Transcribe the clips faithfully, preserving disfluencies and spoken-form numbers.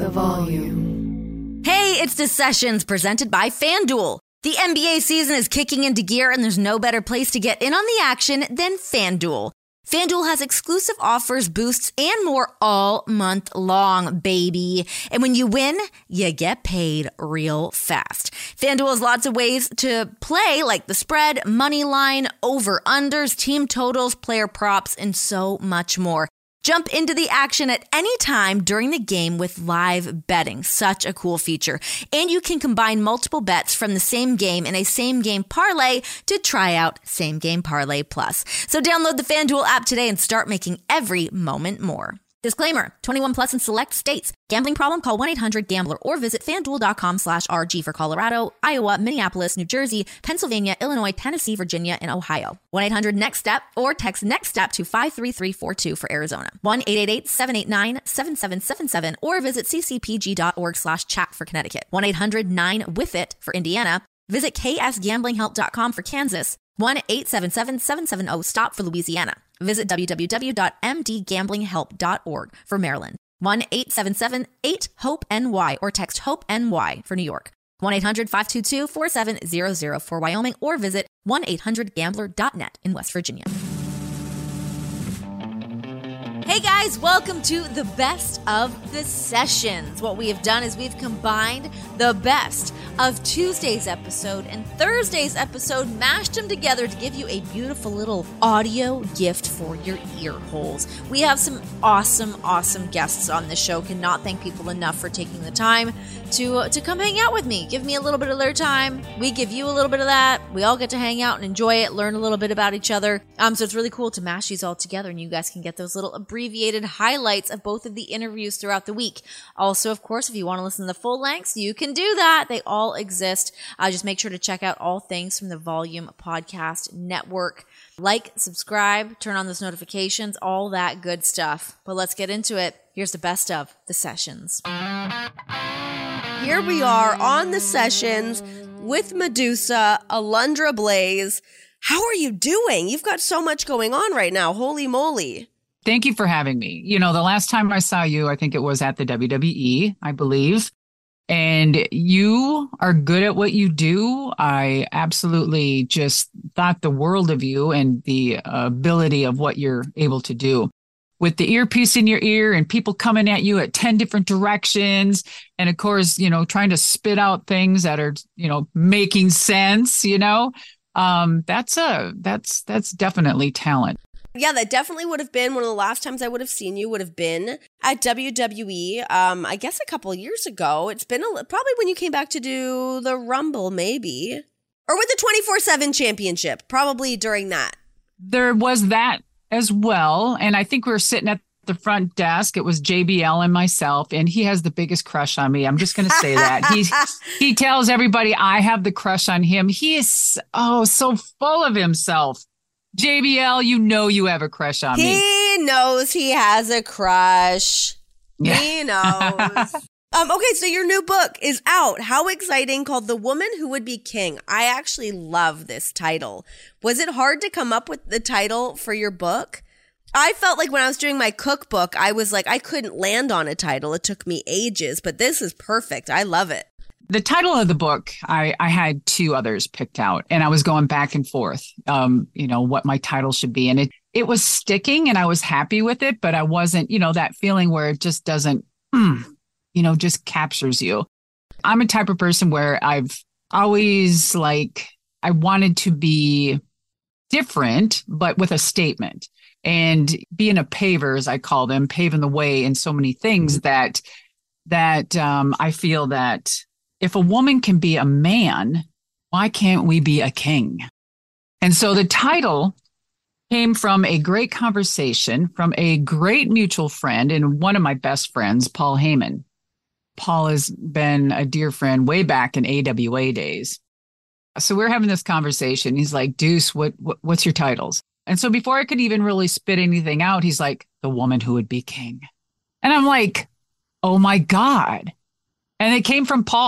the volume. Hey, it's The Sessions presented by FanDuel. The N B A season is kicking into gear, and there's no better place to get in on the action than FanDuel. FanDuel has exclusive offers, boosts, and more all month long, baby. And when you win, you get paid real fast. FanDuel has lots of ways to play, like the spread, money line, over-unders, team totals, player props, and so much more. Jump into the action at any time during the game with live betting. Such a cool feature. And you can combine multiple bets from the same game in a same game parlay to try out Same Game Parlay Plus. So download the FanDuel app today and start making every moment more. Disclaimer, twenty-one plus in select states. Gambling problem? Call one eight hundred gambler or visit FanDuel.com slash RG for Colorado, Iowa, Minneapolis, New Jersey, Pennsylvania, Illinois, Tennessee, Virginia, and Ohio. one eight hundred next step or text NEXTSTEP to five three three four two for Arizona. one eight eight eight seven eight nine seven seven seven seven or visit ccpg.org slash chat for Connecticut. one eight hundred nine with it for Indiana. Visit k s gambling help dot com for Kansas. one eight seven seven seven seven zero stop for Louisiana. Visit w w w dot m d gambling help dot org for Maryland. one eight seven seven eight hope N Y or text HOPE-NY for New York. one eight hundred five two two four seven zero zero for Wyoming or visit one eight hundred gambler dot net in West Virginia. Hey guys, welcome to the best of the sessions. What we have done is we've combined the best of Tuesday's episode and Thursday's episode, mashed them together to give you a beautiful little audio gift for your ear holes. We have some awesome, awesome guests on the show. Cannot thank people enough for taking the time to uh, to come hang out with me. Give me a little bit of their time. We give you a little bit of that. We all get to hang out and enjoy it, learn a little bit about each other. Um, so it's really cool to mash these all together, and you guys can get those little abbreviated highlights of both of the interviews throughout the week. Also, of course, if you want to listen to the full lengths, you can do that. They all exist. Uh, just make sure to check out all things from the Volume Podcast Network. Like, subscribe, turn on those notifications, all that good stuff. But let's get into it. Here's the best of the sessions. Here we are on the sessions with Medusa, Alundra Blaze. How are you doing? You've got so much going on right now. Holy moly. Thank you for having me. You know, the last time I saw you, I think it was at the W W E, I believe. And you are good at what you do. I absolutely just thought the world of you and the ability of what you're able to do. With the earpiece in your ear and people coming at you at ten different directions. And of course, you know, trying to spit out things that are, you know, making sense, you know, um, that's a, that's, that's definitely talent. Yeah, that definitely would have been one of the last times I would have seen you would have been at W W E, um, I guess a couple of years ago. It's been a, probably when you came back to do the Rumble, maybe. Or with the twenty-four seven championship, probably during that. There was that as well. And I think we were sitting at the front desk. It was J B L and myself, and he has the biggest crush on me. I'm just going to say that. He, he tells everybody I have the crush on him. He is, oh, so full of himself. J B L, you know you have a crush on he me. He knows he has a crush. Yeah. He knows. um, okay, so your new book is out. How exciting, called The Woman Who Would Be King. I actually love this title. Was it hard to come up with the title for your book? I felt like when I was doing my cookbook, I was like, I couldn't land on a title. It took me ages, but this is perfect. I love it. The title of the book, I, I had two others picked out, and I was going back and forth, um, you know, what my title should be. And it, it was sticking, and I was happy with it, but I wasn't, you know, that feeling where it just doesn't, mm, you know, just captures you. I'm a type of person where I've always, like, I wanted to be different, but with a statement. And being a paver, as I call them, paving the way in so many things that, that um, I feel that if a woman can be a man, why can't we be a king? And so the title came from a great conversation from a great mutual friend and one of my best friends, Paul Heyman. Paul has been a dear friend way back in A W A days. So we're having this conversation. He's like, Deuce, what, what what's your titles? And so before I could even really spit anything out, he's like, The Woman Who Would Be King. And I'm like, oh my God. And it came from Paul.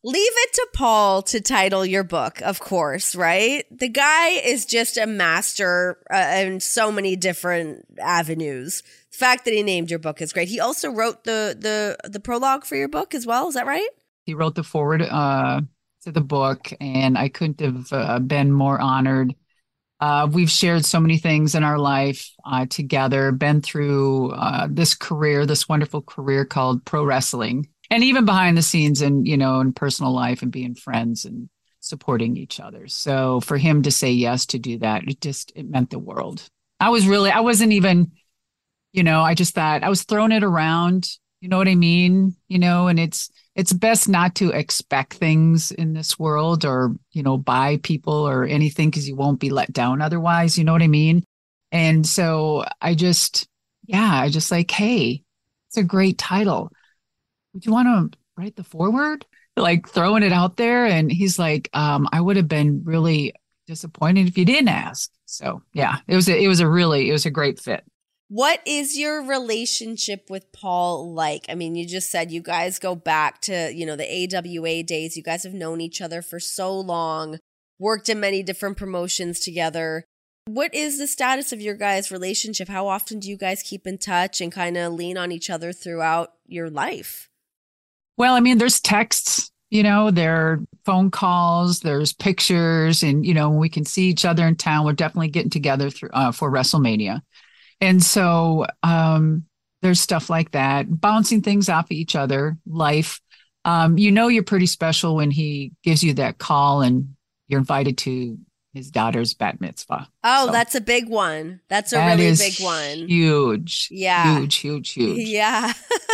Leave it to Paul to title your book, of course, right? The guy is just a master uh, in so many different avenues. The fact that he named your book is great. He also wrote the the the prologue for your book as well. Is that right? He wrote the forward uh, to the book, and I couldn't have uh, been more honored. Uh, we've shared so many things in our life uh, together, been through uh, this career, this wonderful career called pro wrestling. And even behind the scenes and, you know, in personal life and being friends and supporting each other. So for him to say yes to do that, it just, it meant the world. I was really, I wasn't even, you know, I just thought I was throwing it around, you know what I mean? You know, and it's, it's best not to expect things in this world or, you know, buy people or anything because you won't be let down otherwise. You know what I mean? And so I just, yeah, I just like, hey, it's a great title. Would you want to write the foreword? Like throwing it out there. And he's like, um, I would have been really disappointed if you didn't ask. So yeah, it was a, it was a really, it was a great fit. What is your relationship with Paul like? I mean, you just said you guys go back to, you know, the A W A days. You guys have known each other for so long, worked in many different promotions together. What is the status of your guys' relationship? How often do you guys keep in touch and kind of lean on each other throughout your life? Well, I mean, there's texts, you know, there are phone calls, there's pictures, and, you know, we can see each other in town. We're definitely getting together through, uh, for WrestleMania. And so um, there's stuff like that, bouncing things off of each other, life. Um, you know, you're pretty special when he gives you that call and you're invited to his daughter's bat mitzvah. Oh, so, that's a big one. That's a that really is big one. Huge. Yeah. Huge, huge, huge. Yeah.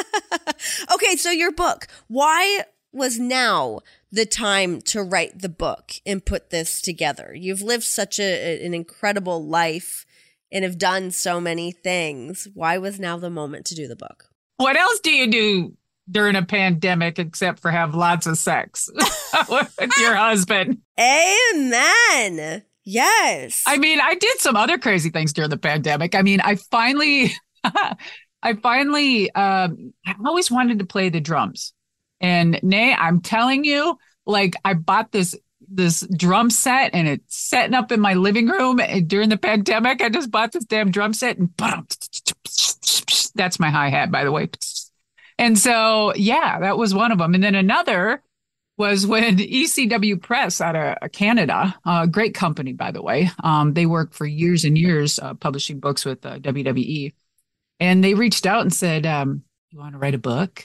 Okay, so your book. Why was now the time to write the book and put this together? You've lived such a, an incredible life and have done so many things. Why was now the moment to do the book? What else do you do during a pandemic except for have lots of sex with your husband? Amen. Yes. I mean, I did some other crazy things during the pandemic. I mean, I finally, I finally, um, I always wanted to play the drums. And Nay, I'm telling you, like I bought this this drum set and it's setting up in my living room and during the pandemic. I just bought this damn drum set and that's my hi-hat, by the way. And so, yeah, that was one of them. And then another was when E C W Press out of Canada, a great company, by the way. Um, they worked for years and years uh, publishing books with uh, W W E. And they reached out and said, um, you want to write a book?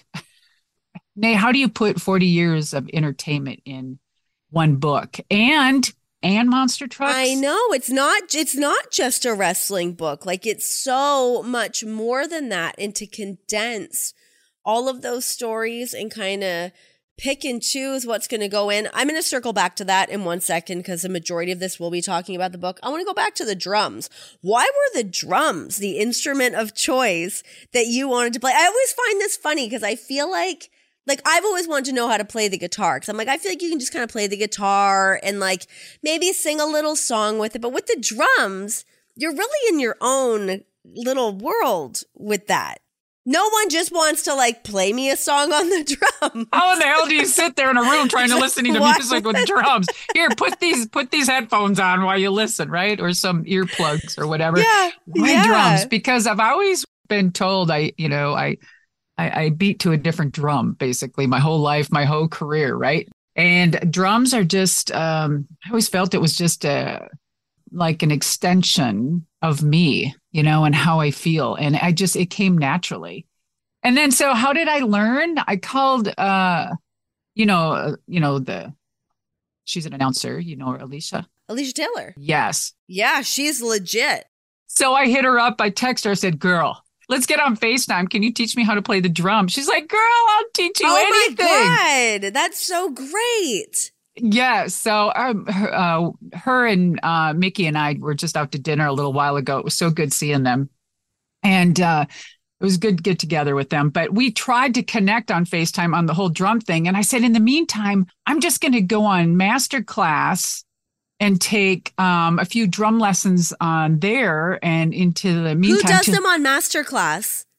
Nay, how do you put forty years of entertainment in one book and and monster trucks? I know it's not it's not just a wrestling book. Like it's so much more than that. And to condense all of those stories and kind of pick and choose what's going to go in. I'm going to circle back to that in one second because the majority of this will be talking about the book. I want to go back to the drums. Why were the drums the instrument of choice that you wanted to play? I always find this funny because I feel like Like, I've always wanted to know how to play the guitar because I'm like, I feel like you can just kind of play the guitar and like maybe sing a little song with it. But with the drums, you're really in your own little world with that. No one just wants to like play me a song on the drum. How in the hell do you sit there in a room trying to listen to music with drums? Here, put these put these headphones on while you listen, right? Or some earplugs or whatever. Yeah, Why yeah. drums? Because I've always been told I, you know, I I, I beat to a different drum, basically, my whole life, my whole career, right? And drums are just, um, I always felt it was just a, like an extension of me, you know, and how I feel. And I just, it came naturally. And then, so how did I learn? I called, uh, you know, uh, you know, the, she's an announcer, you know, Alicia. Alicia Taylor. Yes. Yeah, she's legit. So I hit her up, I texted her, I said, girl, let's get on FaceTime. Can you teach me how to play the drum? She's like, girl, I'll teach you oh anything. Oh my God. That's so great. Yeah. So um, her, uh, her and uh, Mickey and I were just out to dinner a little while ago. It was so good seeing them. And uh, it was good to get together with them. But we tried to connect on FaceTime on the whole drum thing. And I said, in the meantime, I'm just going to go on masterclass and take um, a few drum lessons on there and into the meantime. Who does to- them on masterclass?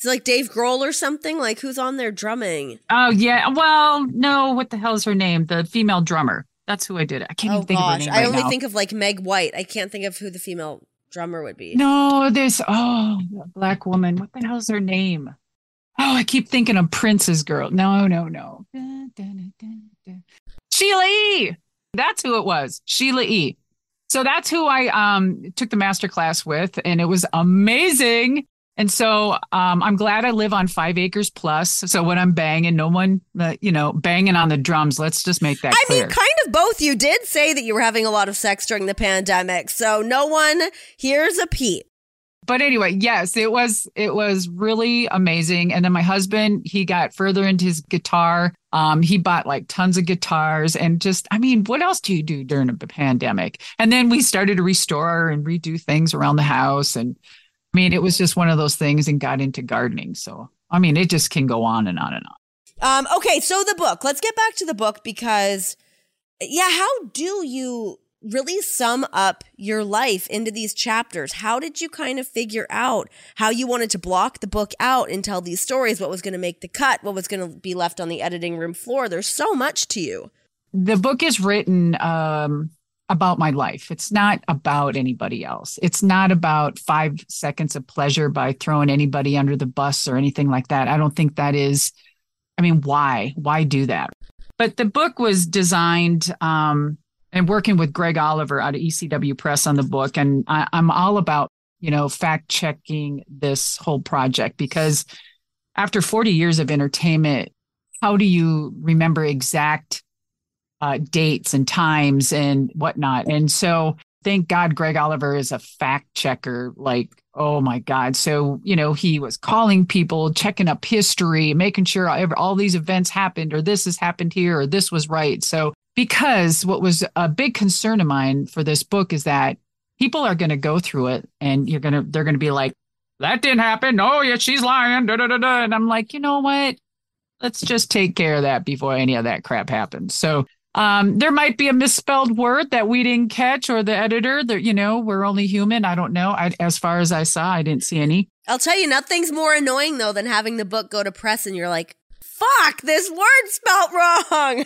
Is it like Dave Grohl or something? Like who's on there drumming? Oh, yeah. Well, no, what the hell's her name? The female drummer. That's who I did. I can't oh, even think gosh. of her name I right only now. think of like Meg White. I can't think of who the female drummer would be. No, there's, oh, black woman. What the hell's her name? Oh, I keep thinking of Prince's girl. No, no, no. Dun, dun, dun, dun. Sheila E. That's who it was. Sheila E. So that's who I um, took the master class with, and it was amazing. And so um, I'm glad I live on five acres plus. So when I'm banging, no one, uh, you know, banging on the drums. Let's just make that I clear. mean, kind of both. You did say that you were having a lot of sex during the pandemic. So no one hears a peep. But anyway, yes, it was it was really amazing. And then my husband, he got further into his guitar. Um, he bought like tons of guitars and just, I mean, what else do you do during a pandemic? And then we started to restore and redo things around the house. And I mean, it was just one of those things, and got into gardening. So, I mean, it just can go on and on and Um, on. okay, so the book. Let's get back to the book because, yeah, how do you really sum up your life into these chapters? How did you kind of figure out how you wanted to block the book out and tell these stories? What was going to make the cut? What was going to be left on the editing room floor? There's so much to you. The book is written um, about my life. It's not about anybody else. It's not about five seconds of pleasure by throwing anybody under the bus or anything like that. I don't think that is, I mean, why? Why do that? But the book was designed um, and working with Greg Oliver out of E C W Press on the book. And I, I'm all about, you know, fact checking this whole project, because after forty years of entertainment, how do you remember exact uh, dates and times and whatnot? And so thank God Greg Oliver is a fact checker. Like, oh my God. So, you know, he was calling people, checking up history, making sure all, all these events happened, or this has happened here, or this was right. So, because what was a big concern of mine for this book is that people are going to go through it and you're going to, they're going to be like, that didn't happen. Oh, yeah, she's lying. Da, da, da, da. And I'm like, you know what? Let's just take care of that before any of that crap happens. So um, there might be a misspelled word that we didn't catch, or the editor that, you know, we're only human. I don't know. I, as far as I saw, I didn't see any. I'll tell you, nothing's more annoying though than having the book go to press and you're like, fuck, this word spelt wrong.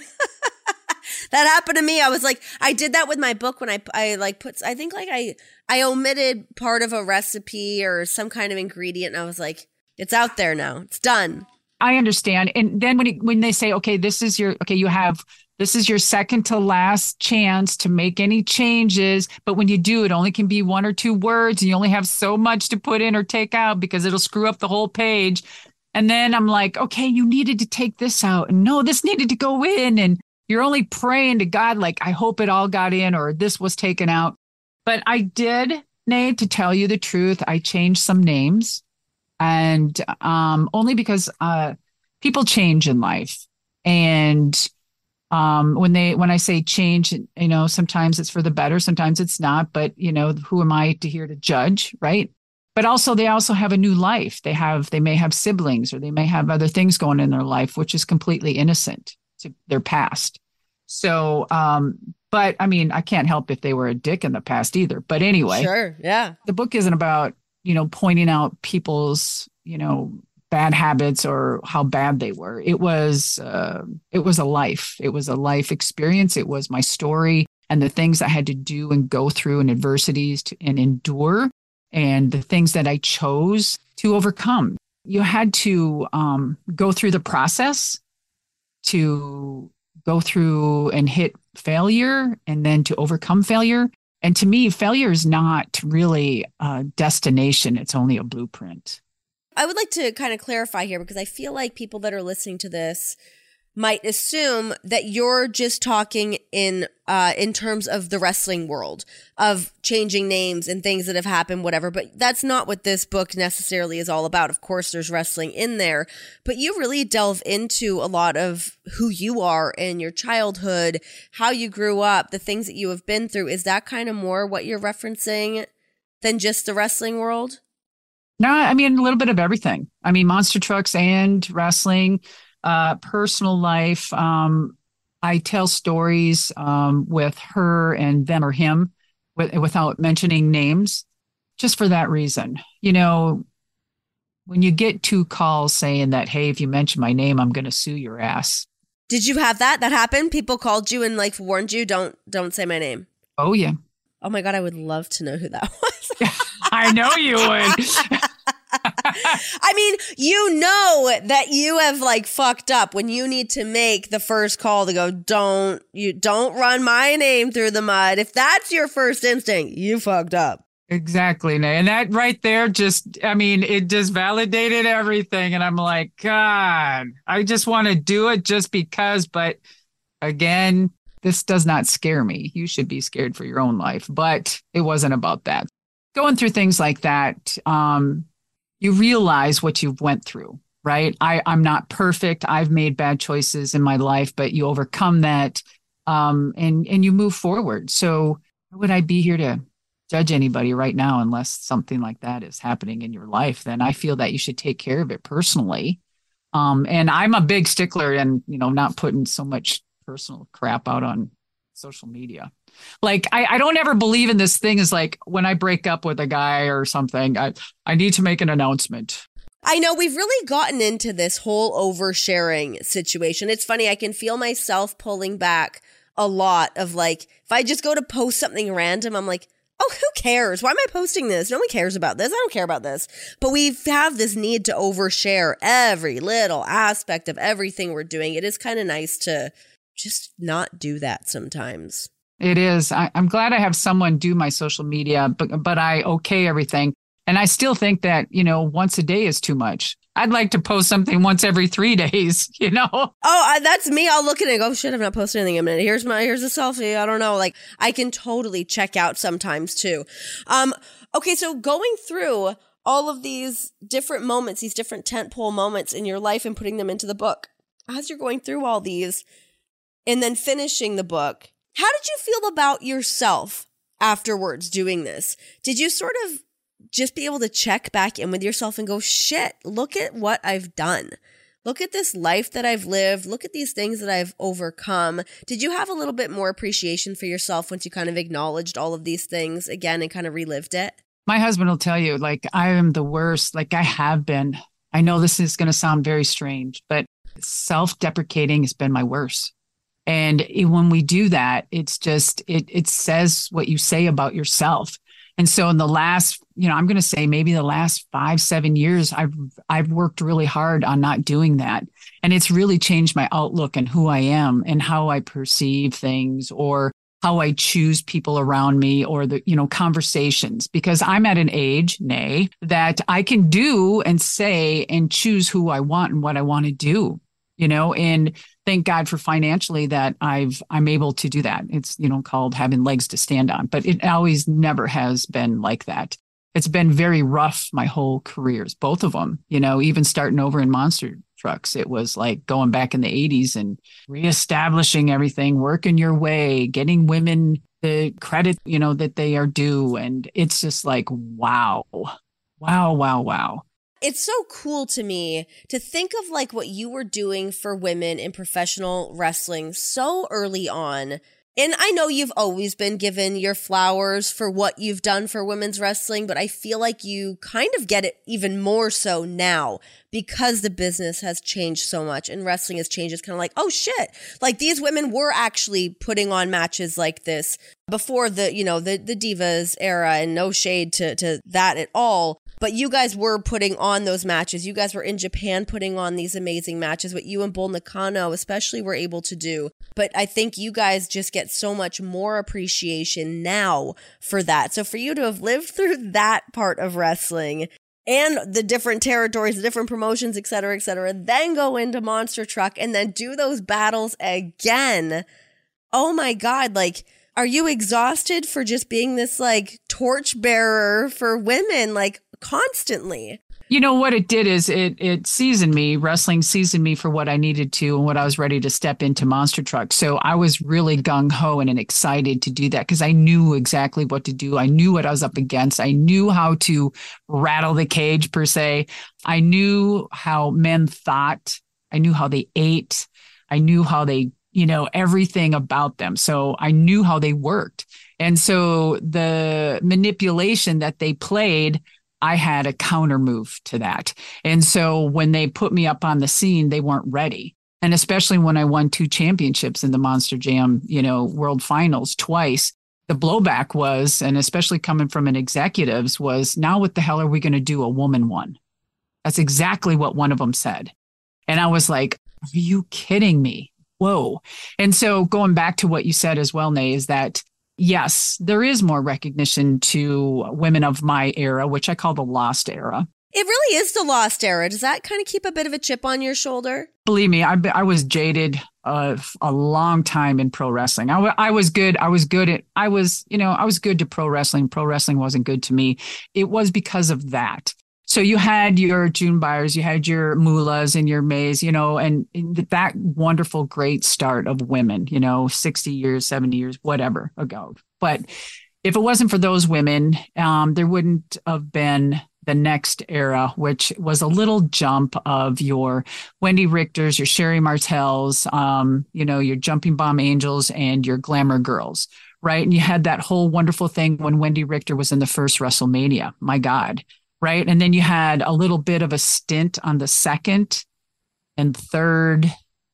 That happened to me. I was like, I did that with my book when I, I like put, I think like I, I omitted part of a recipe or some kind of ingredient. And I was like, it's out there now. It's done. I understand. And then when it, when they say, okay, this is your, okay, you have, this is your second to last chance to make any changes. But when you do, it only can be one or two words, and you only have so much to put in or take out because it'll screw up the whole page. And then I'm like, okay, you needed to take this out. And no, this needed to go in. And you're only praying to God, like, I hope it all got in or this was taken out. But I did, Nate, to tell you the truth, I changed some names. And um, only because uh, people change in life. And um, when they when I say change, you know, sometimes it's for the better, sometimes it's not. But, you know, who am I to here to judge, right? But also they also have a new life. They have they may have siblings, or they may have other things going in their life, which is completely innocent to their past. So, um, but I mean, I can't help if they were a dick in the past either. But anyway, sure, yeah. The book isn't about, you know, pointing out people's, you know, bad habits or how bad they were. It was, uh, it was a life. It was a life experience. It was my story and the things I had to do and go through, and adversities to, and endure, and the things that I chose to overcome. You had to um, go through the process, to go through and hit failure, and then to overcome failure. And to me, failure is not really a destination. It's only a blueprint. I would like to kind of clarify here, because I feel like people that are listening to this might assume that you're just talking in uh, in terms of the wrestling world, of changing names and things that have happened, whatever. But that's not what this book necessarily is all about. Of course, there's wrestling in there, but you really delve into a lot of who you are in your childhood, how you grew up, the things that you have been through. Is that kind of more what you're referencing than just the wrestling world? No, I mean, a little bit of everything. I mean, monster trucks and wrestling. Uh, personal life. Um, I tell stories um, with her and them or him with, without mentioning names, just for that reason. You know, when you get two calls saying that, hey, if you mention my name, I'm going to sue your ass. Did you have that? That happened? People called you and like warned you, don't don't say my name. Oh, yeah. Oh my God, I would love to know who that was. I know you would. I mean, you know that you have like fucked up when you need to make the first call to go, don't you don't run my name through the mud. If that's your first instinct, you fucked up. Exactly. And that right there just, I mean, it just validated everything. And I'm like, God, I just want to do it just because. But again, this does not scare me. You should be scared for your own life. But it wasn't about that. Going through things like that, um, you realize what you've went through, right? I, I'm not perfect. I've made bad choices in my life, but you overcome that um, and, and you move forward. So why would I be here to judge anybody right now unless something like that is happening in your life? Then I feel that you should take care of it personally. Um, and I'm a big stickler in, you know, not putting so much personal crap out on social media. Like, I, I don't ever believe in this thing is like when I break up with a guy or something, I, I need to make an announcement. I know we've really gotten into this whole oversharing situation. It's funny. I can feel myself pulling back a lot of like, if I just go to post something random, I'm like, oh, who cares? Why am I posting this? No one cares about this. I don't care about this. But we have this need to overshare every little aspect of everything we're doing. It is kind of nice to just not do that sometimes. It is. I, I'm glad I have someone do my social media, but but I okay everything. And I still think that, you know, once a day is too much. I'd like to post something once every three days, you know? Oh, I, that's me. I'll look at it and go, oh, shit, I've not posted anything in a minute. Here's my, here's a selfie. I don't know. Like, I can totally check out sometimes too. Um, okay, so going through all of these different moments, these different tentpole moments in your life and putting them into the book, as you're going through all these and then finishing the book, how did you feel about yourself afterwards doing this? Did you sort of just be able to check back in with yourself and go, shit, look at what I've done. Look at this life that I've lived. Look at these things that I've overcome. Did you have a little bit more appreciation for yourself once you kind of acknowledged all of these things again and kind of relived it? My husband will tell you, like, I am the worst. Like, I have been. I know this is going to sound very strange, but self-deprecating has been my worst. And it, when we do that, it's just, it it says what you say about yourself. And so in the last, you know, I'm going to say maybe the last five, seven years, I've, I've worked really hard on not doing that. And it's really changed my outlook and who I am and how I perceive things or how I choose people around me or the, you know, conversations, because I'm at an age, nay, that I can do and say and choose who I want and what I want to do, you know, and thank God for financially that I've, I'm able to do that. It's, you know, called having legs to stand on, but it always never has been like that. It's been very rough my whole careers, both of them, you know, even starting over in Monster Trucks. It was like going back in the eighties and reestablishing everything, working your way, getting women the credit, you know, that they are due. And it's just like, wow, wow, wow, wow. It's so cool to me to think of like what you were doing for women in professional wrestling so early on. And I know you've always been given your flowers for what you've done for women's wrestling, but I feel like you kind of get it even more so now because the business has changed so much and wrestling has changed. It's kind of like, oh shit, like these women were actually putting on matches like this before the, you know, the, the Divas era, and no shade to, to that at all. But you guys were putting on those matches. You guys were in Japan putting on these amazing matches, what you and Bull Nakano especially were able to do. But I think you guys just get so much more appreciation now for that. So for you to have lived through that part of wrestling and the different territories, the different promotions, et cetera, et cetera, then go into Monster Truck and then do those battles again. Oh my God, like, are you exhausted for just being this like torchbearer for women, like constantly? You know what it did is it it seasoned me, wrestling seasoned me for what I needed to and what I was ready to step into Monster Truck. So I was really gung-ho and excited to do that because I knew exactly what to do. I knew what I was up against. I knew how to rattle the cage, per se. I knew how men thought. I knew how they ate. I knew how they, you know, everything about them. So I knew how they worked. And so the manipulation that they played I had a counter move to that. And so when they put me up on the scene, they weren't ready. And especially when I won two championships in the Monster Jam, you know, world finals twice, the blowback was, and especially coming from an executives, was, now what the hell are we going to do a woman one? That's exactly what one of them said. And I was like, are you kidding me? Whoa. And so going back to what you said as well, Nay, is that yes, there is more recognition to women of my era, which I call the lost era. It really is the lost era. Does that kind of keep a bit of a chip on your shoulder? Believe me, I, I was jaded uh, a long time in pro wrestling. I, I was good. I was good at, I was, you know, I was good to pro wrestling. Pro wrestling wasn't good to me. It was because of that. So you had your June Byers, you had your Moolahs and your Mays, you know, and that wonderful, great start of women, you know, sixty years, seventy years, whatever ago. But if it wasn't for those women, um, there wouldn't have been the next era, which was a little jump of your Wendy Richters, your Sherry Martells, um, you know, your Jumping Bomb Angels and your Glamour Girls, right? And you had that whole wonderful thing when Wendy Richter was in the first WrestleMania. My God. Right. And then you had a little bit of a stint on the second and third,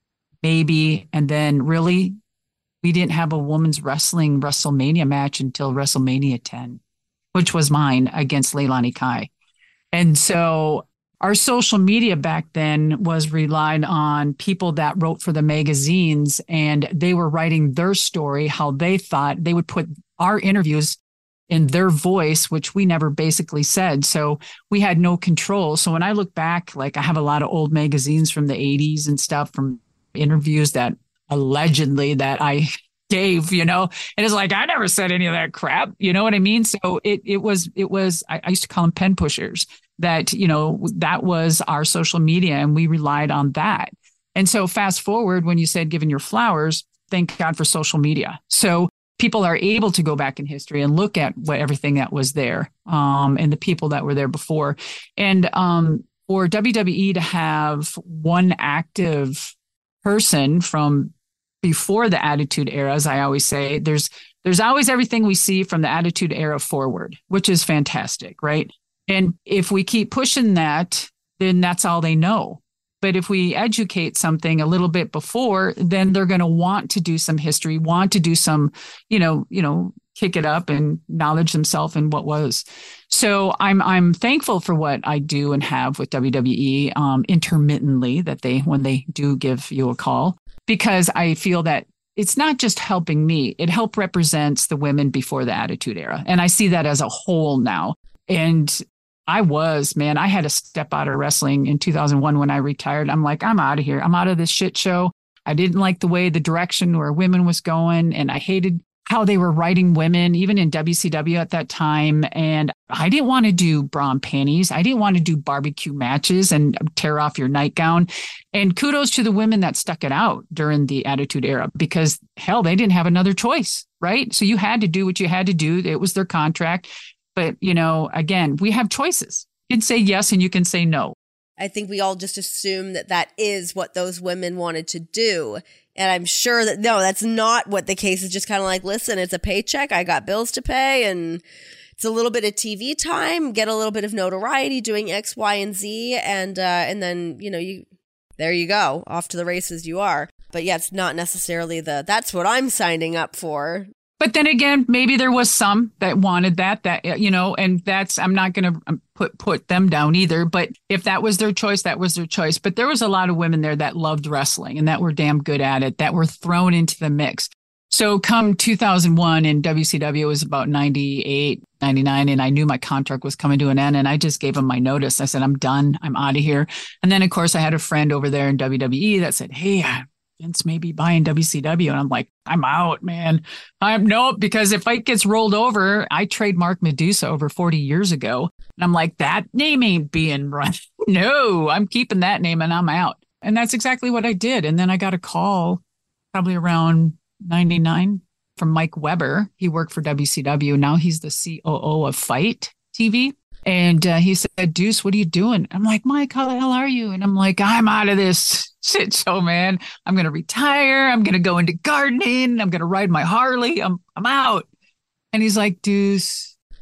maybe. And then really, we didn't have a women's wrestling WrestleMania match until WrestleMania ten, which was mine against Leilani Kai. And so our social media back then was relied on people that wrote for the magazines, and they were writing their story, how they thought they would put our interviews in their voice, which we never basically said. So we had no control. So when I look back, like I have a lot of old magazines from the eighties and stuff from interviews that allegedly that I gave, you know, and it's like, I never said any of that crap. You know what I mean? So it it was, it was, I, I used to call them pen pushers, that, you know, that was our social media and we relied on that. And so fast forward, when you said giving your flowers, thank God for social media. So people are able to go back in history and look at what everything that was there, um, and the people that were there before. And um, for W W E to have one active person from before the Attitude Era, as I always say, there's there's always everything we see from the Attitude Era forward, which is fantastic, right? And if we keep pushing that, then that's all they know. But if we educate something a little bit before, then they're going to want to do some history, want to do some, you know, you know, kick it up and knowledge themselves in what was. So I'm I'm thankful for what I do and have with W W E um, intermittently, that they when they do give you a call, because I feel that it's not just helping me; it help represents the women before the Attitude Era, and I see that as a whole now. And I was, man, I had to step out of wrestling in two thousand one when I retired. I'm like, I'm out of here. I'm out of this shit show. I didn't like the way the direction where women was going. And I hated how they were writing women, even in W C W at that time. And I didn't want to do bra and panties. I didn't want to do barbecue matches and tear off your nightgown. And kudos to the women that stuck it out during the Attitude Era, because hell, they didn't have another choice, right? So you had to do what you had to do. It was their contract. But, you know, again, we have choices. You can say yes and you can say no. I think we all just assume that that is what those women wanted to do. And I'm sure that, no, that's not what the case is. Just kind of like, listen, it's a paycheck. I got bills to pay and it's a little bit of T V time, get a little bit of notoriety doing X, Y, and Z. And, uh, and then, you know, you, there you go, off to the races you are. But yeah, it's not necessarily the, that's what I'm signing up for. But then again, maybe there was some that wanted that, that, you know, and that's, I'm not going to put put them down either. But if that was their choice, that was their choice. But there was a lot of women there that loved wrestling and that were damn good at it, that were thrown into the mix. So come two thousand one in W C W, it was about ninety-eight, ninety-nine. And I knew my contract was coming to an end. And I just gave them my notice. I said, I'm done. I'm out of here. And then, of course, I had a friend over there in W W E that said, hey, Vince may be buying W C W. And I'm like, I'm out, man. I'm nope, because if fight gets rolled over, I trademarked Medusa over forty years ago. And I'm like, that name ain't being run. No, I'm keeping that name and I'm out. And that's exactly what I did. And then I got a call probably around ninety-nine from Mike Weber. He worked for W C W. Now he's the C O O of Fight T V. And uh, he said, Deuce, what are you doing? I'm like, Mike, how the hell are you? And I'm like, I'm out of this shit show, man. I'm going to retire. I'm going to go into gardening. I'm going to ride my Harley. I'm I'm out. And he's like, Deuce,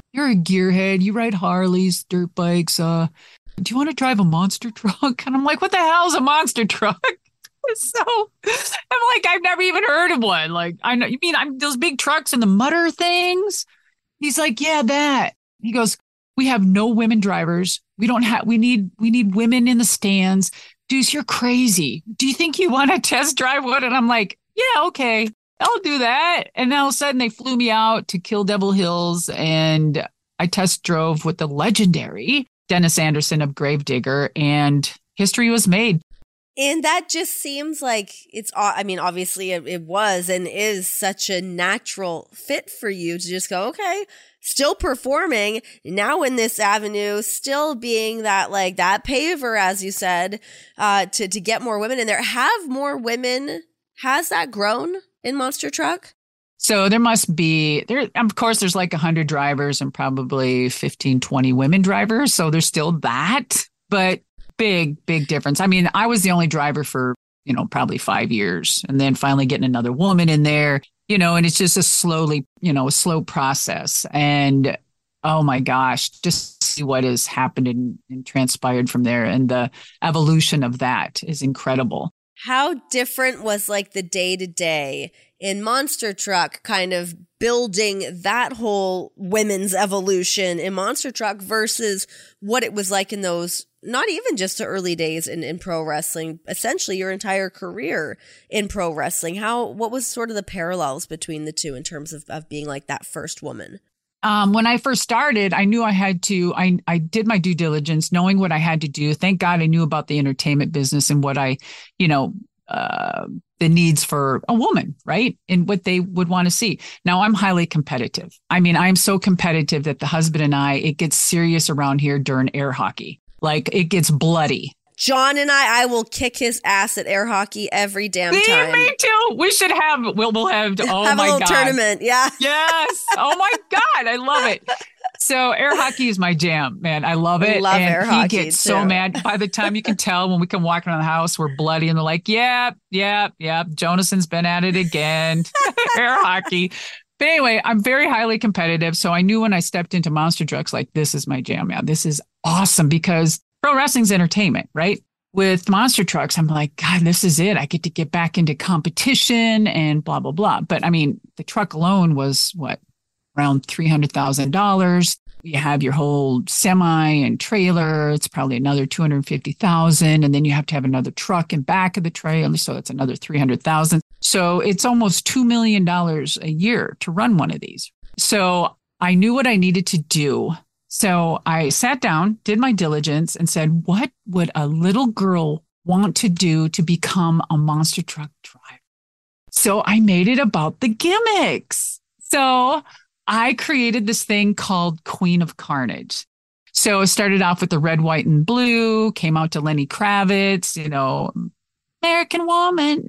you're a gearhead. You ride Harleys, dirt bikes. Uh, do you want to drive a monster truck? And I'm like, what the hell is a monster truck? So I'm like, I've never even heard of one. Like, I know, you mean I'm those big trucks and the mutter things? He's like, yeah, that. He goes, we have no women drivers. We don't have, we need, we need women in the stands. Deuce, you're crazy. Do you think you want to test drive one? And I'm like, yeah, okay, I'll do that. And all of a sudden they flew me out to Kill Devil Hills and I test drove with the legendary Dennis Anderson of Gravedigger and history was made. And that just seems like it's, I mean, obviously it, it was and is such a natural fit for you to just go, okay, still performing now in this avenue, still being that like that paver, as you said, uh, to, to get more women in there. Have more women, has that grown in Monster Truck? So there must be, there. Of course, there's like one hundred drivers and probably fifteen, twenty women drivers. So there's still that, but big, big difference. I mean, I was the only driver for, you know, probably five years and then finally getting another woman in there, you know, and it's just a slowly, you know, a slow process. And oh my gosh, just see what has happened and, and transpired from there. And the evolution of that is incredible. How different was like the day to day in Monster Truck, kind of building that whole women's evolution in Monster Truck versus what it was like in those, not even just the early days in, in pro wrestling, essentially your entire career in pro wrestling? How, what was sort of the parallels between the two in terms of, of being like that first woman? Um, when I first started, I knew I had to, I, I did my due diligence, knowing what I had to do. Thank God I knew about the entertainment business and what I, you know, uh, the needs for a woman, right? And what they would want to see. Now, I'm highly competitive. I mean, I'm so competitive that the husband and I, it gets serious around here during air hockey. Like, it gets bloody. John and I, I will kick his ass at air hockey every damn me, time. Me too. We should have, we'll, we'll have, oh have my a little God. tournament, yeah. Yes. Oh my God. I love it. So air hockey is my jam, man. I love it. I love and air he hockey gets too. so mad. By the time you can tell when we come walking around the house, we're bloody and they're like, yeah, yeah, yeah. Jonason's been at it again. Air hockey. But anyway, I'm very highly competitive. So I knew when I stepped into Monster Trucks, like, this is my jam, man. This is awesome because pro wrestling's entertainment, right? With Monster Trucks, I'm like, God, this is it. I get to get back into competition and blah, blah, blah. But I mean, the truck alone was what, around three hundred thousand dollars. You have your whole semi and trailer. It's probably another two hundred fifty thousand dollars. And then you have to have another truck in back of the trailer. So it's another three hundred thousand dollars. So it's almost two million dollars a year to run one of these. So I knew what I needed to do. So I sat down, did my diligence and said, what would a little girl want to do to become a monster truck driver? So I made it about the gimmicks. So I created this thing called Queen of Carnage. So it started off with the red, white, and blue, came out to Lenny Kravitz, you know, American Woman.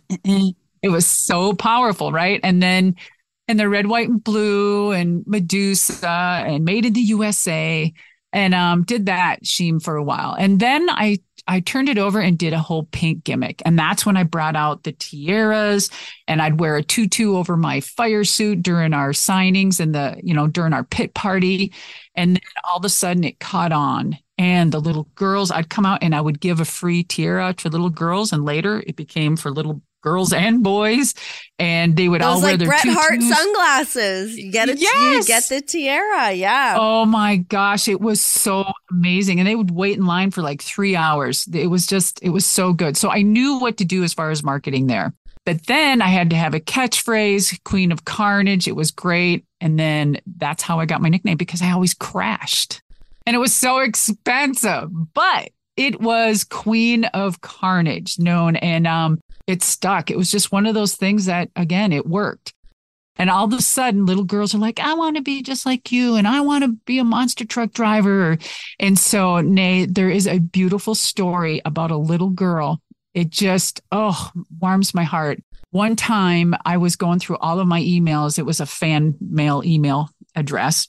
It was so powerful, right? And then and the red, white, and blue, and Medusa, and Made in the U S A, and um, did that Sheem for a while. And then I I turned it over and did a whole pink gimmick. And that's when I brought out the tiaras, and I'd wear a tutu over my fire suit during our signings and the, you know, during our pit party. And then all of a sudden it caught on. And the little girls, I'd come out and I would give a free tiara to little girls. And later it became for little girls and boys, and they would Those all wear like their Bret tutus. Hart sunglasses. You get it. Yes! You get the tiara. Yeah. Oh my gosh, it was so amazing, and they would wait in line for like three hours. It was just, it was so good. So I knew what to do as far as marketing there. But then I had to have a catchphrase, Queen of Carnage. It was great, and then that's how I got my nickname because I always crashed, and it was so expensive. But it was Queen of Carnage, known and um. It stuck. It was just one of those things that, again, it worked. And all of a sudden, little girls are like, I want to be just like you, and I want to be a monster truck driver. And so, Nay, there is a beautiful story about a little girl. It just, oh, warms my heart. One time I was going through all of my emails. It was a fan mail email address.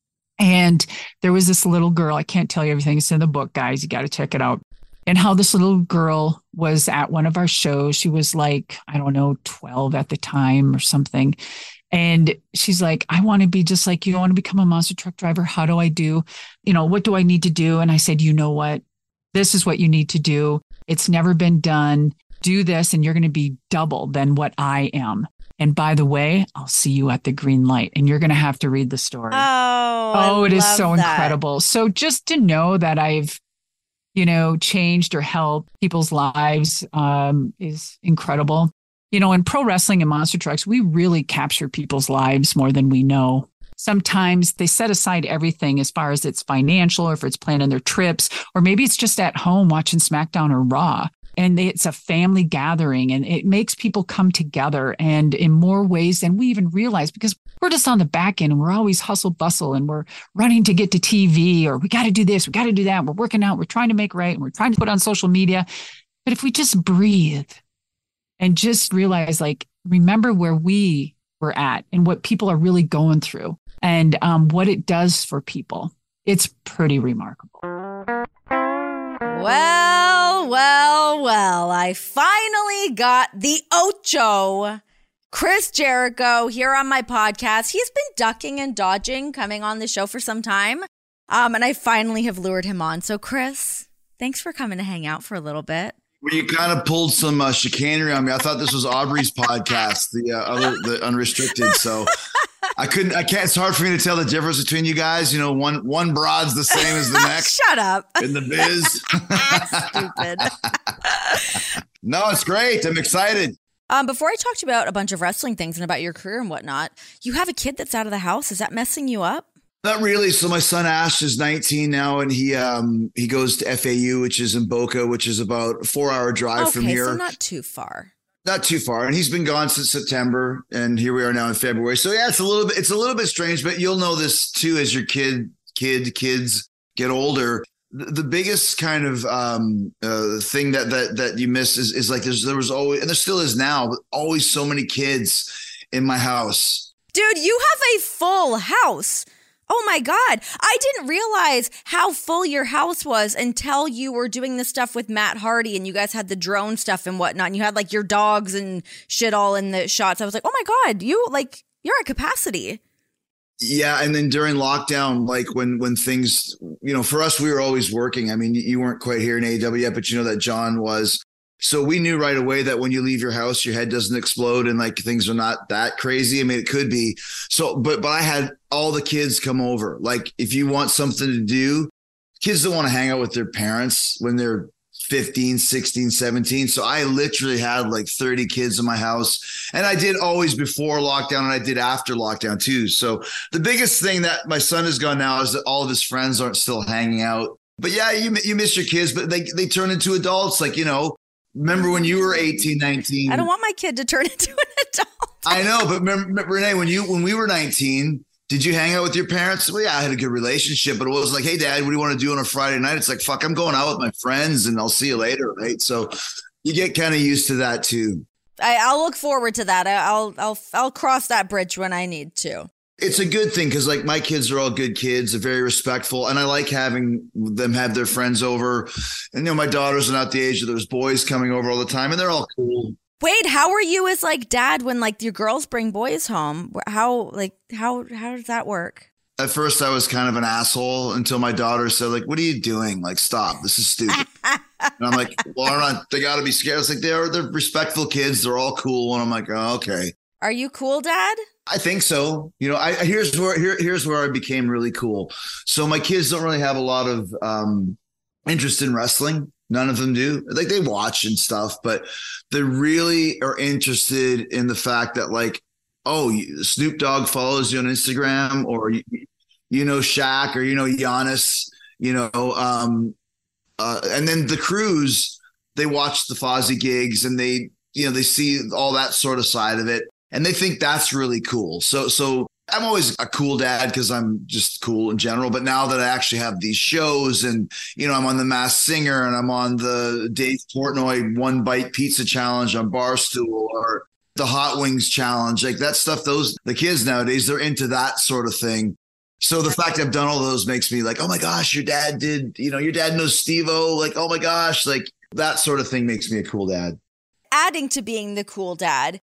And there was this little girl. I can't tell you everything. It's in the book, guys. You got to check it out. And how this little girl was at one of our shows. She was like, I don't know, twelve at the time or something. And she's like, I want to be just like you. I want to become a monster truck driver. How do I do? You know, what do I need to do? And I said, you know what? This is what you need to do. It's never been done. Do this and you're going to be double than what I am. And by the way, I'll see you at the green light and you're going to have to read the story. Oh, oh, I it is love so that. incredible. So just to know that I've, you know, changed or helped people's lives um, is incredible. You know, in pro wrestling and monster trucks, we really capture people's lives more than we know. Sometimes they set aside everything as far as it's financial or if it's planning their trips, or maybe it's just at home watching SmackDown or Raw. And they, it's a family gathering and it makes people come together and in more ways than we even realize because we're just on the back end and we're always hustle bustle and we're running to get to T V or we got to do this, we got to do that. We're working out, we're trying to make right and we're trying to put on social media. But if we just breathe and just realize, like, remember where we were at and what people are really going through and um, what it does for people. It's pretty remarkable. Well, well, well, I finally got the Ocho, Chris Jericho, here on my podcast. He's been ducking and dodging coming on the show for some time, um, and I finally have lured him on. So, Chris, thanks for coming to hang out for a little bit. Well, you kind of pulled some uh, chicanery on me. I thought this was Aubrey's podcast, the uh, other, the Unrestricted. So I couldn't, I can't, it's hard for me to tell the difference between you guys. You know, one, one broad's the same as the next. Shut up. In the biz. Stupid. No, it's great. I'm excited. Um, before I talked about a bunch of wrestling things and about your career and whatnot, you have a kid that's out of the house. Is that messing you up? Not really. So my son Ash is nineteen now, and he um he goes to F A U, which is in Boca, which is about a four hour drive okay, from here. So not too far. Not too far. And he's been gone since September, and here we are now in February. So yeah, it's a little bit it's a little bit strange, but you'll know this too as your kid kid kids get older. The, the biggest kind of um uh thing that that that you miss is is like there's there was always, and there still is now, but always so many kids in my house. Dude, you have a full house. Oh my God. I didn't realize how full your house was until you were doing the stuff with Matt Hardy and you guys had the drone stuff and whatnot. And you had like your dogs and shit all in the shots. I was like, oh my God, you like, you're at capacity. Yeah. And then during lockdown, like when, when things, you know, for us, we were always working. I mean, you weren't quite here in A E W yet, but you know that John was. So we knew right away that when you leave your house, your head doesn't explode and like things are not that crazy. I mean, it could be. So, but, but I had all the kids come over. Like if you want something to do, kids don't want to hang out with their parents when they're fifteen, sixteen, seventeen. So I literally had like thirty kids in my house, and I did always before lockdown and I did after lockdown too. So the biggest thing that my son has gone now is that all of his friends aren't still hanging out. But yeah, you, you miss your kids, but they, they turn into adults. Like, you know, remember when you were eighteen, nineteen? I don't want my kid to turn into an adult. I know, but remember, Renee, when you when we were nineteen, did you hang out with your parents? Well, yeah, I had a good relationship, but it was like, hey, Dad, what do you want to do on a Friday night? It's like, fuck, I'm going out with my friends and I'll see you later, right? So you get kind of used to that too. I, I'll look forward to that. I, I'll I'll I'll cross that bridge when I need to. It's a good thing because like my kids are all good kids. They're very respectful. And I like having them have their friends over. And, you know, my daughters are not the age of those boys coming over all the time and they're all cool. Wait, how are you as like dad when like your girls bring boys home? How like how how does that work? At first I was kind of an asshole until my daughter said like, what are you doing? Like, stop, this is stupid. And I'm like, well, I'm not, they gotta be scared. It's like, they're, they're respectful kids. They're all cool. And I'm like, oh, okay. Are you cool, Dad? I think so. You know, I here's where here, here's where I became really cool. So my kids don't really have a lot of um, interest in wrestling. None of them do. Like they watch and stuff, but they really are interested in the fact that like, oh, Snoop Dogg follows you on Instagram, or you, you know Shaq, or you know Giannis, you know, um, uh, and then the crews, they watch the Fozzy gigs and they, you know, they see all that sort of side of it. And they think that's really cool. So, so I'm always a cool dad because I'm just cool in general. But now that I actually have these shows and, you know, I'm on the Masked Singer and I'm on the Dave Portnoy One Bite Pizza Challenge on Barstool, or the Hot Wings Challenge, like that stuff, those, the kids nowadays, they're into that sort of thing. So the fact I've done all those makes me like, oh my gosh, your dad did, you know, your dad knows Steve-O. Like, oh my gosh, like that sort of thing makes me a cool dad. Adding to being the cool dad,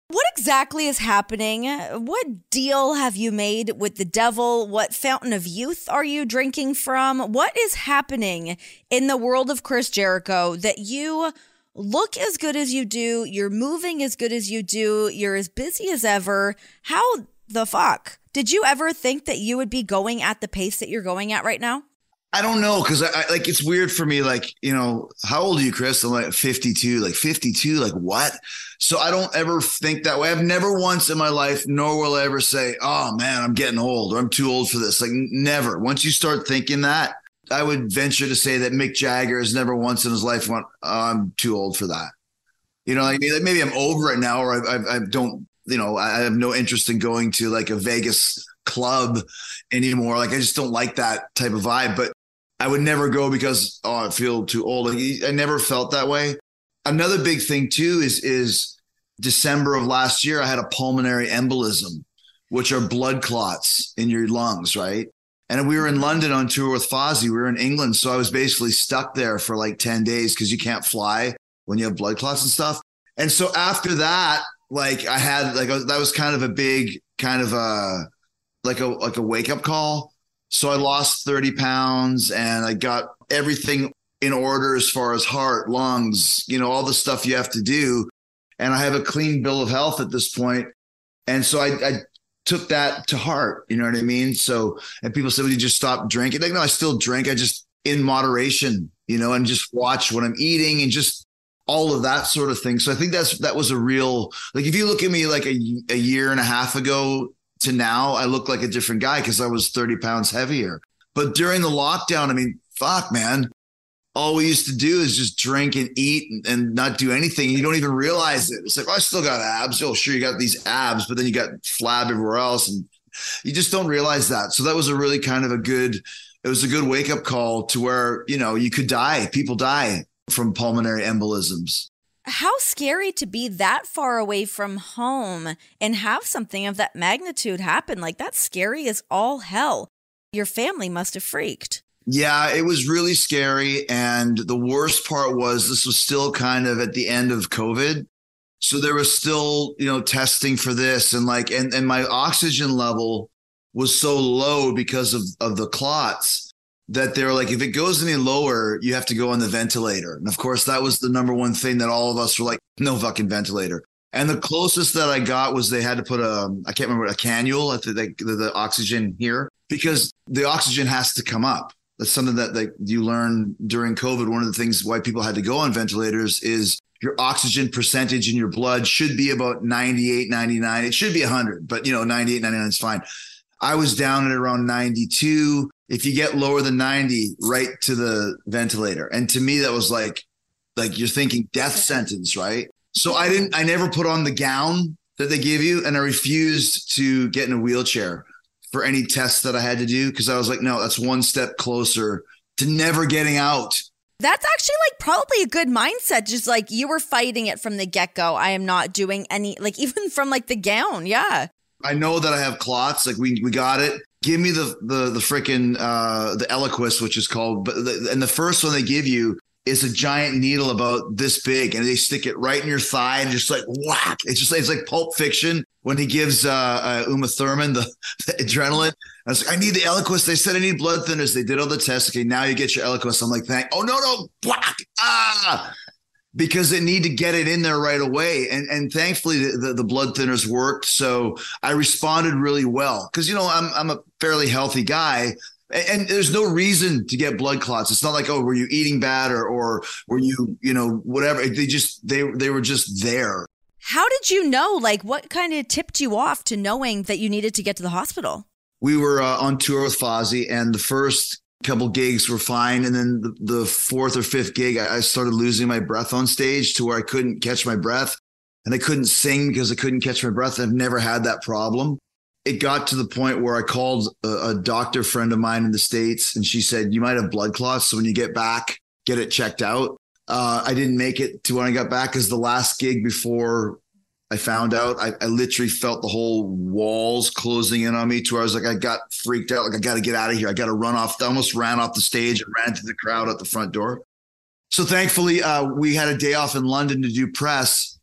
What exactly is happening? What deal have you made with the devil? What fountain of youth are you drinking from? What is happening in the world of Chris Jericho that you look as good as you do, you're moving as good as you do, you're as busy as ever? How the fuck? Did you ever think that you would be going at the pace that you're going at right now? I don't know, because I, I like it's weird for me. Like, you know, how old are you, Chris? I'm like fifty-two. Like fifty-two. Like what? So I don't ever think that way. I've never once in my life, nor will I ever say, "Oh man, I'm getting old," or "I'm too old for this." Like never. Once you start thinking that, I would venture to say that Mick Jagger has never once in his life went, oh, "I'm too old for that." You know, like maybe I'm over it now, or I, I, I don't. You know, I have no interest in going to like a Vegas club anymore. Like I just don't like that type of vibe. But I would never go because, oh, I feel too old. Like, I never felt that way. Another big thing too is, is December of last year, I had a pulmonary embolism, which are blood clots in your lungs, right? And we were in London on tour with Fozzy. We were in England. So I was basically stuck there for like ten days because you can't fly when you have blood clots and stuff. And so after that, like I had, like, that was kind of a big kind of a, like a, like a wake up call. So I lost thirty pounds and I got everything in order as far as heart, lungs, you know, all the stuff you have to do. And I have a clean bill of health at this point. And so I, I took that to heart, you know what I mean? So, and people said, well, you just stop drinking. Like, no, I still drink. I just in moderation, you know, and just watch what I'm eating and just all of that sort of thing. So I think that's, that was a real, like, if you look at me like a, a year and a half ago to now, I look like a different guy because I was thirty pounds heavier. But during the lockdown, I mean, fuck, man, all we used to do is just drink and eat and, and not do anything. You don't even realize it. It's like, oh, I still got abs. Oh, sure, you got these abs, but then you got flab everywhere else. And you just don't realize that. So that was a really kind of a good, it was a good wake up call to where, you know, you could die. People die from pulmonary embolisms. How scary to be that far away from home and have something of that magnitude happen. Like, that's scary as all hell. Your family must have freaked. Yeah, it was really scary. And the worst part was this was still kind of at the end of COVID. So there was still, you know, testing for this and like, and, and my oxygen level was so low because of, of the clots that they're like, if it goes any lower, you have to go on the ventilator. And of course, that was the number one thing that all of us were like, no fucking ventilator. And the closest that I got was they had to put a, I can't remember, a cannule at the, the, the oxygen here, because the oxygen has to come up. That's something that like you learn during COVID. One of the things why people had to go on ventilators is your oxygen percentage in your blood should be about ninety-eight, ninety-nine. It should be one hundred, but you know, ninety-eight, ninety-nine is fine. I was down at around ninety-two. If you get lower than ninety, right to the ventilator. And to me, that was like, like you're thinking death sentence, right? So I didn't, I never put on the gown that they give you. And I refused to get in a wheelchair for any tests that I had to do. Cause I was like, no, that's one step closer to never getting out. That's actually like probably a good mindset. Just like you were fighting it from the get-go. I am not doing any, like even from like the gown. Yeah. I know that I have clots. Like we, we got it. Give me the, the, the freaking, uh, the Eliquis, which is called, but the, and the first one they give you is a giant needle about this big and they stick it right in your thigh and just like whack. It's just, it's like Pulp Fiction when he gives, uh, uh Uma Thurman the, the adrenaline. I was like, I need the Eliquis. They said I need blood thinners. They did all the tests. Okay. Now you get your Eliquis. I'm like, thank, oh no, no, whack. Ah, because they need to get it in there right away. And and thankfully the, the, the blood thinners worked. So I responded really well because, you know, I'm I'm a fairly healthy guy and, and there's no reason to get blood clots. It's not like, oh, were you eating bad or, or were you, you know, whatever. They just, they, they were just there. How did you know, like what kind of tipped you off to knowing that you needed to get to the hospital? We were uh, on tour with Fozzy and the first couple gigs were fine. And then the, the fourth or fifth gig, I, I started losing my breath on stage to where I couldn't catch my breath and I couldn't sing because I couldn't catch my breath. I've never had that problem. It got to the point where I called a, a doctor friend of mine in the States and she said, you might have blood clots. So when you get back, get it checked out. Uh, I didn't make it to when I got back because the last gig before I found out, I, I literally felt the whole walls closing in on me to where I was like, I got freaked out. Like, I got to get out of here. I got to run off. I almost ran off the stage and ran to the crowd at the front door. So thankfully, uh, we had a day off in London to do press.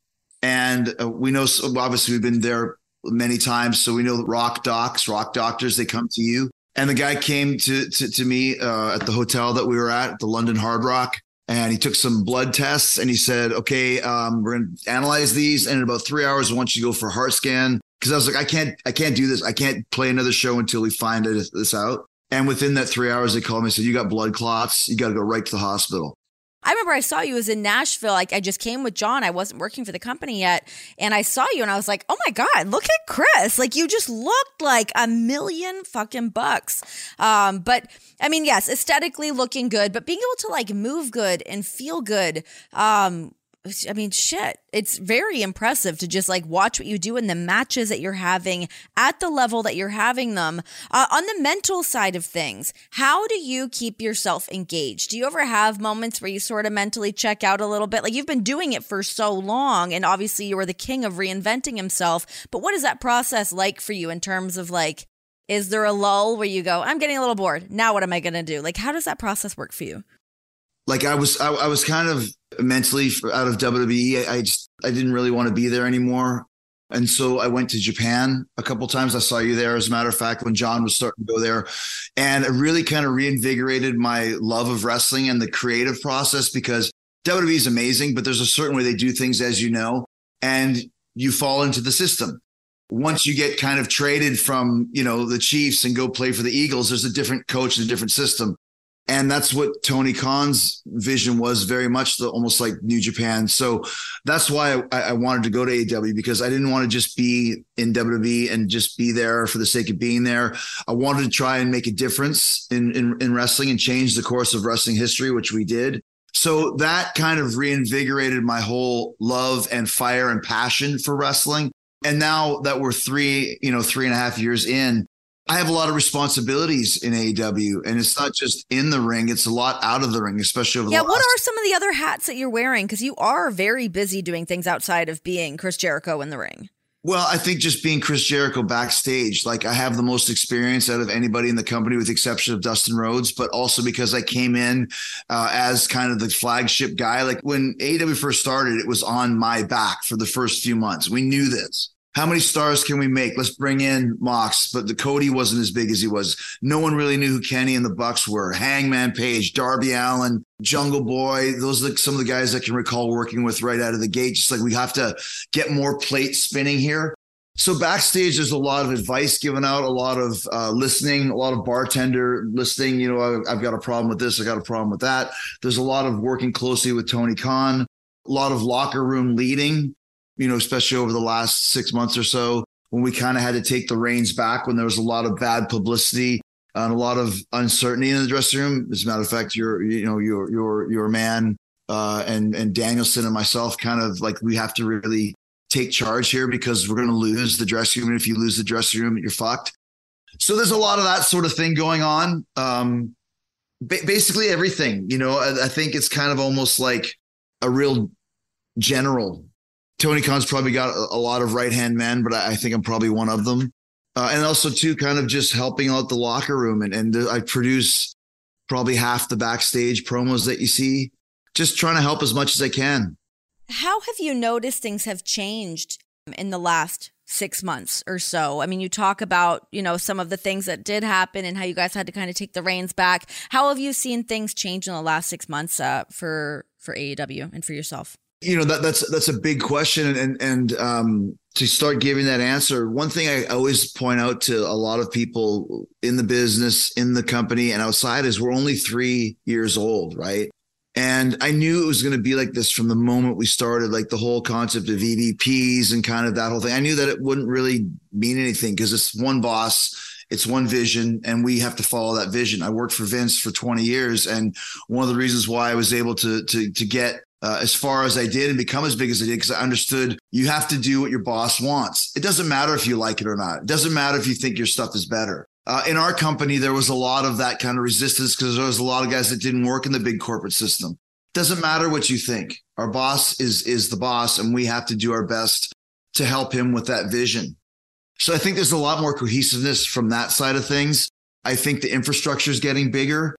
And uh, we know, obviously we've been there many times. So we know rock docs, rock doctors, they come to you. And the guy came to, to, to me uh, at the hotel that we were at, at the London Hard Rock. And he took some blood tests and he said, okay, um, we're going to analyze these. And in about three hours, I want you to go for a heart scan. Cause I was like, I can't, I can't do this. I can't play another show until we find this out. And within that three hours, they called me and said, you got blood clots. You got to go right to the hospital. I remember I saw you was in Nashville. Like I just came with John. I wasn't working for the company yet. And I saw you and I was like, oh my God, look at Chris. Like you just looked like a million fucking bucks. Um, but I mean, yes, aesthetically looking good, but being able to like move good and feel good. Um, I mean, shit, it's very impressive to just like watch what you do in the matches that you're having at the level that you're having them. Uh, on the mental side of things, how do you keep yourself engaged? Do you ever have moments where you sort of mentally check out a little bit? Like you've been doing it for so long and obviously you were the king of reinventing himself. But what is that process like for you in terms of like, is there a lull where you go, I'm getting a little bored. Now what am I going to do? Like, how does that process work for you? Like I was, I, I was kind of mentally out of W W E. I, I just, I didn't really want to be there anymore. And so I went to Japan a couple of times. I saw you there, as a matter of fact, when John was starting to go there. And it really kind of reinvigorated my love of wrestling and the creative process, because W W E is amazing, but there's a certain way they do things, as you know, and you fall into the system. Once you get kind of traded from, you know, the Chiefs and go play for the Eagles, there's a different coach and a different system. And that's what Tony Khan's vision was, very much the, almost like New Japan. So that's why I, I wanted to go to A E W, because I didn't want to just be in W W E and just be there for the sake of being there. I wanted to try and make a difference in, in, in wrestling and change the course of wrestling history, which we did. So that kind of reinvigorated my whole love and fire and passion for wrestling. And now that we're three, you know, three and a half years in, I have a lot of responsibilities in A E W, and it's not just in the ring. It's a lot out of the ring, especially over the Yeah, last- what are some of the other hats that you're wearing? Because you are very busy doing things outside of being Chris Jericho in the ring. Well, I think just being Chris Jericho backstage, like I have the most experience out of anybody in the company with the exception of Dustin Rhodes, but also because I came in uh, as kind of the flagship guy. Like when A E W first started, it was on my back for the first few months. We knew this. How many stars can we make? Let's bring in Mox. But the Cody wasn't as big as he was. No one really knew who Kenny and the Bucks were. Hangman Page, Darby Allin, Jungle Boy. Those are some of the guys I can recall working with right out of the gate. Just like we have to get more plates spinning here. So backstage, there's a lot of advice given out, a lot of uh, listening, a lot of bartender listening. You know, I've got a problem with this. I got a problem with that. There's a lot of working closely with Tony Khan, a lot of locker room leading. You know, especially over the last six months or so, when we kind of had to take the reins back, when there was a lot of bad publicity and a lot of uncertainty in the dressing room. As a matter of fact, your, you know, your, your, your man uh, and, and Danielson and myself kind of like, we have to really take charge here because we're going to lose the dressing room. And if you lose the dressing room, you're fucked. So there's a lot of that sort of thing going on. Um, ba- basically everything, you know, I, I think it's kind of almost like a real general. Tony Khan's probably got a, a lot of right-hand men, but I, I think I'm probably one of them. Uh, and also, too, kind of just helping out the locker room. And, and I produce probably half the backstage promos that you see, just trying to help as much as I can. How have you noticed things have changed in the last six months or so? I mean, you talk about, you know, some of the things that did happen and how you guys had to kind of take the reins back. How have you seen things change in the last six months uh, for, for A E W and for yourself? You know, that that's that's a big question. And and um, to start giving that answer, one thing I always point out to a lot of people in the business, in the company and outside is we're only three years old, right? And I knew it was going to be like this from the moment we started, like the whole concept of E V Ps and kind of that whole thing. I knew that it wouldn't really mean anything because it's one boss, it's one vision, and we have to follow that vision. I worked for Vince for twenty years. And one of the reasons why I was able to to to get Uh, as far as I did and become as big as I did, because I understood you have to do what your boss wants. It doesn't matter if you like it or not. It doesn't matter if you think your stuff is better. Uh, in our company, there was a lot of that kind of resistance because there was a lot of guys that didn't work in the big corporate system. It doesn't matter what you think. Our boss is is the boss, and we have to do our best to help him with that vision. So I think there's a lot more cohesiveness from that side of things. I think the infrastructure is getting bigger.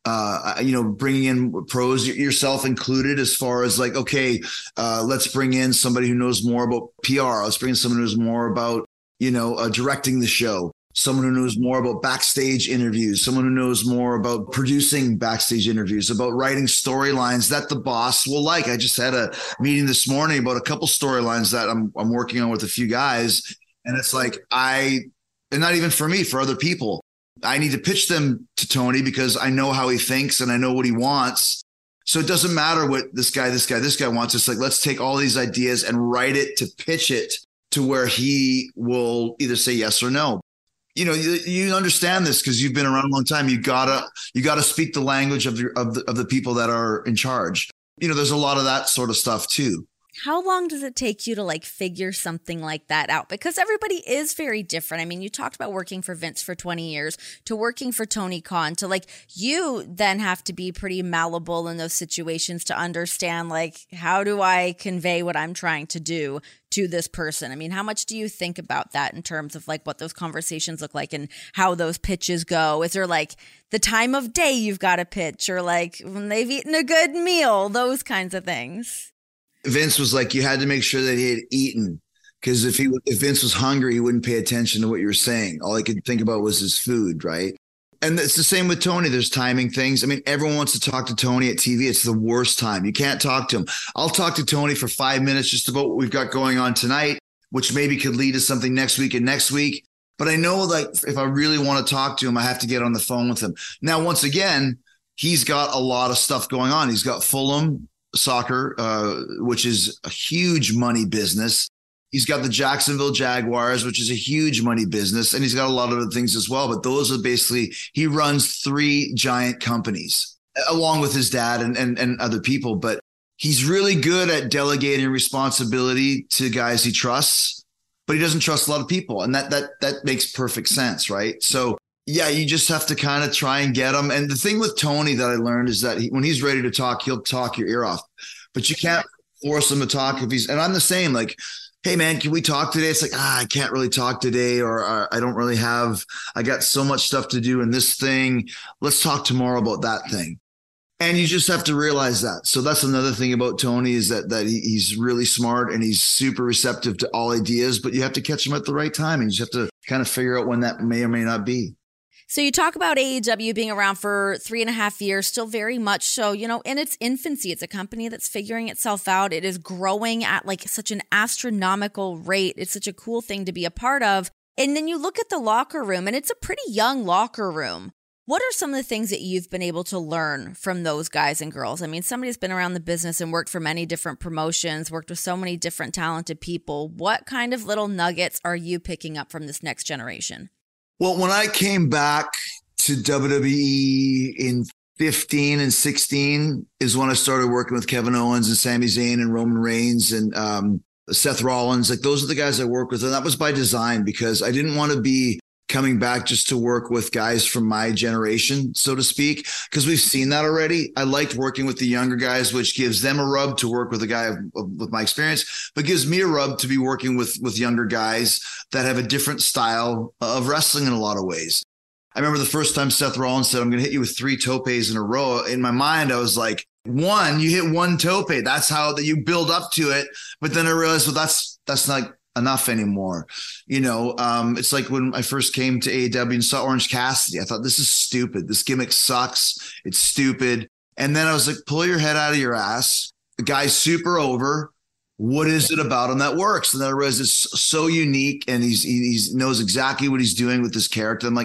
uh, you know, bringing in pros, yourself included, as far as like, okay, uh, let's bring in somebody who knows more about P R. Let's bring in someone who knows more about, you know, uh, directing the show. Someone who knows more about backstage interviews, someone who knows more about producing backstage interviews, about writing storylines that the boss will like. I just had a meeting this morning about a couple storylines that I'm I'm working on with a few guys. And it's like, I, and not even for me, for other people, I need to pitch them to Tony because I know how he thinks and I know what he wants. So it doesn't matter what this guy, this guy, this guy wants. It's like, let's take all these ideas and write it to pitch it to where he will either say yes or no. You know, you, you understand this because you've been around a long time. You gotta, you gotta speak the language of the, of the, of the people that are in charge. You know, there's a lot of that sort of stuff too. How long does it take you to like figure something like that out? Because everybody is very different. I mean, you talked about working for Vince for twenty years to working for Tony Khan to like, you then have to be pretty malleable in those situations to understand like, how do I convey what I'm trying to do to this person? I mean, how much do you think about that in terms of like what those conversations look like and how those pitches go? Is there like the time of day you've got to pitch or like when they've eaten a good meal, those kinds of things? Vince was like, you had to make sure that he had eaten, because if he if Vince was hungry, he wouldn't pay attention to what you were saying. All he could think about was his food, right? And it's the same with Tony. There's timing things. I mean, everyone wants to talk to Tony at T V. It's the worst time. You can't talk to him. I'll talk to Tony for five minutes just about what we've got going on tonight, which maybe could lead to something next week and next week. But I know like if I really want to talk to him, I have to get on the phone with him. Now, once again, he's got a lot of stuff going on. He's got Fulham Soccer, uh, which is a huge money business. He's got the Jacksonville Jaguars, which is a huge money business. And he's got a lot of other things as well. But those are basically, he runs three giant companies along with his dad and, and, and other people. But he's really good at delegating responsibility to guys he trusts, but he doesn't trust a lot of people. And that, that, that makes perfect sense. Right. So yeah, you just have to kind of try and get him. And the thing with Tony that I learned is that he, when he's ready to talk, he'll talk your ear off, but you can't force him to talk if he's, and I'm the same, like, hey man, can we talk today? It's like, ah, I can't really talk today, or uh, I don't really have, I got so much stuff to do in this thing. Let's talk tomorrow about that thing. And you just have to realize that. So that's another thing about Tony is that, that he, he's really smart and he's super receptive to all ideas, but you have to catch him at the right time. And you just have to kind of figure out when that may or may not be. So you talk about A E W being around for three and a half years, still very much so, you know, in its infancy. It's a company that's figuring itself out. It is growing at like such an astronomical rate. It's such a cool thing to be a part of. And then you look at the locker room and it's a pretty young locker room. What are some of the things that you've been able to learn from those guys and girls? I mean, somebody's been around the business and worked for many different promotions, worked with so many different talented people. What kind of little nuggets are you picking up from this next generation? Well, when I came back to W W E in fifteen and sixteen is when I started working with Kevin Owens and Sami Zayn and Roman Reigns and um, Seth Rollins. Like those are the guys I work with. And that was by design because I didn't want to be coming back just to work with guys from my generation, so to speak, because we've seen that already. I liked working with the younger guys, which gives them a rub to work with a guy with my experience, but gives me a rub to be working with, with younger guys that have a different style of wrestling in a lot of ways. I remember the first time Seth Rollins said, I'm going to hit you with three topes in a row. In my mind, I was like, one, you hit one tope. That's how that you build up to it. But then I realized, well, that's, that's not enough anymore. You know, um, it's like when I first came to A E W and saw Orange Cassidy, I thought, this is stupid. This gimmick sucks. It's stupid. And then I was like, pull your head out of your ass. The guy's super over. What is it about him that works? And then I realized it's so unique and he's, he knows exactly what he's doing with this character. I'm like,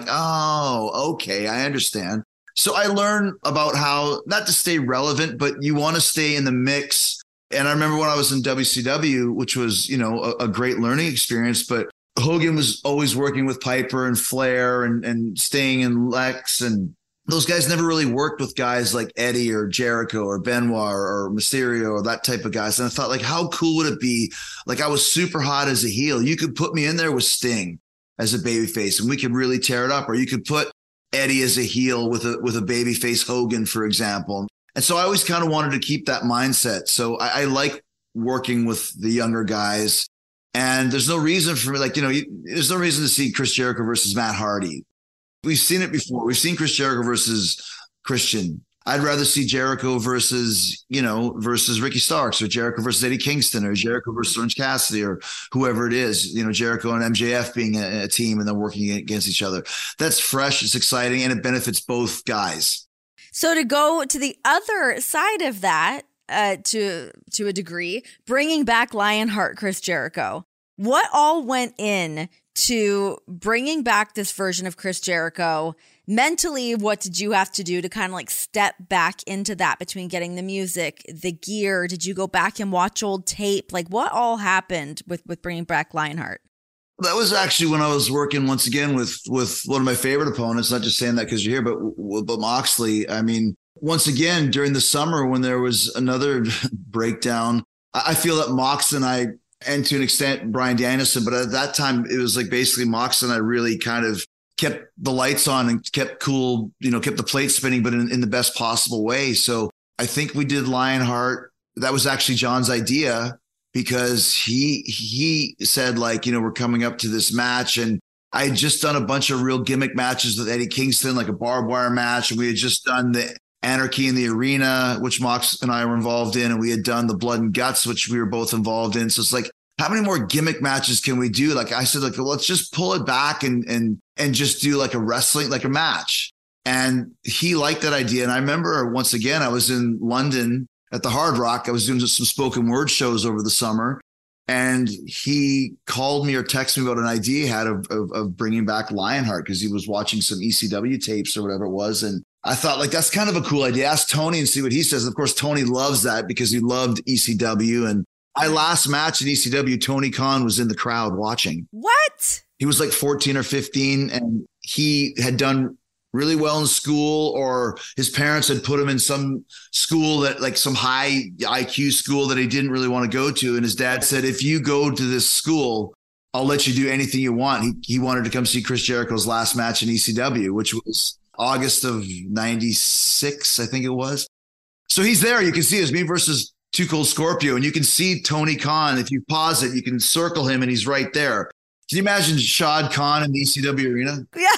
oh, okay, I understand. So I learned about how not to stay relevant, but you want to stay in the mix. And I remember when I was in W C W, which was, you know, a, a great learning experience, but Hogan was always working with Piper and Flair and, and Sting and Lex. And those guys never really worked with guys like Eddie or Jericho or Benoit or, or Mysterio or that type of guys. And I thought, like, how cool would it be? Like, I was super hot as a heel. You could put me in there with Sting as a babyface and we could really tear it up. Or you could put Eddie as a heel with a, with a babyface Hogan, for example. And so I always kind of wanted to keep that mindset. So I, I like working with the younger guys. And there's no reason for me, like, you know, you, there's no reason to see Chris Jericho versus Matt Hardy. We've seen it before. We've seen Chris Jericho versus Christian. I'd rather see Jericho versus, you know, versus Ricky Starks, or Jericho versus Eddie Kingston, or Jericho versus Orange Cassidy, or whoever it is, you know, Jericho and M J F being a, a team and then working against each other. That's fresh, it's exciting, and it benefits both guys. So to go to the other side of that, uh, to to a degree, bringing back Lionheart Chris Jericho, what all went in to bringing back this version of Chris Jericho? Mentally, what did you have to do to kind of like step back into that, between getting the music, the gear? Did you go back and watch old tape? Like, what all happened with, with bringing back Lionheart? That was actually when I was working once again with, with one of my favorite opponents, not just saying that because you're here, but, but Moxley. I mean, once again, during the summer when there was another breakdown, I feel that Mox and I, and to an extent, Bryan Danielson, but at that time, it was like basically Mox and I really kind of kept the lights on and kept cool, you know, kept the plate spinning, but in, in the best possible way. So I think we did Lionheart. That was actually John's idea, because he, he said, like, you know, we're coming up to this match. And I had just done a bunch of real gimmick matches with Eddie Kingston, like a barbed wire match. And we had just done the Anarchy in the Arena, which Mox and I were involved in. And we had done the Blood and Guts, which we were both involved in. So it's like, how many more gimmick matches can we do? Like I said, like, well, let's just pull it back and, and, and just do like a wrestling, like a match. And he liked that idea. And I remember once again, I was in London at the Hard Rock. I was doing some spoken word shows over the summer. And he called me or texted me about an idea he had of, of, of bringing back Lionheart, because he was watching some E C W tapes or whatever it was. And I thought, like, that's kind of a cool idea. Ask Tony and see what he says. Of course, Tony loves that because he loved E C W. And my last match in E C W, Tony Khan was in the crowd watching. What? He was like fourteen or fifteen, and he had done really well in school, or his parents had put him in some school that, like, some high I Q school that he didn't really want to go to. And his dad said, if you go to this school, I'll let you do anything you want. He, he wanted to come see Chris Jericho's last match in E C W, which was August of ninety-six, I think it was. So he's there. You can see it's me versus Too Cold Scorpio, and you can see Tony Khan. If you pause it, you can circle him, and he's right there. Can you imagine Shad Khan in the E C W arena? Yeah.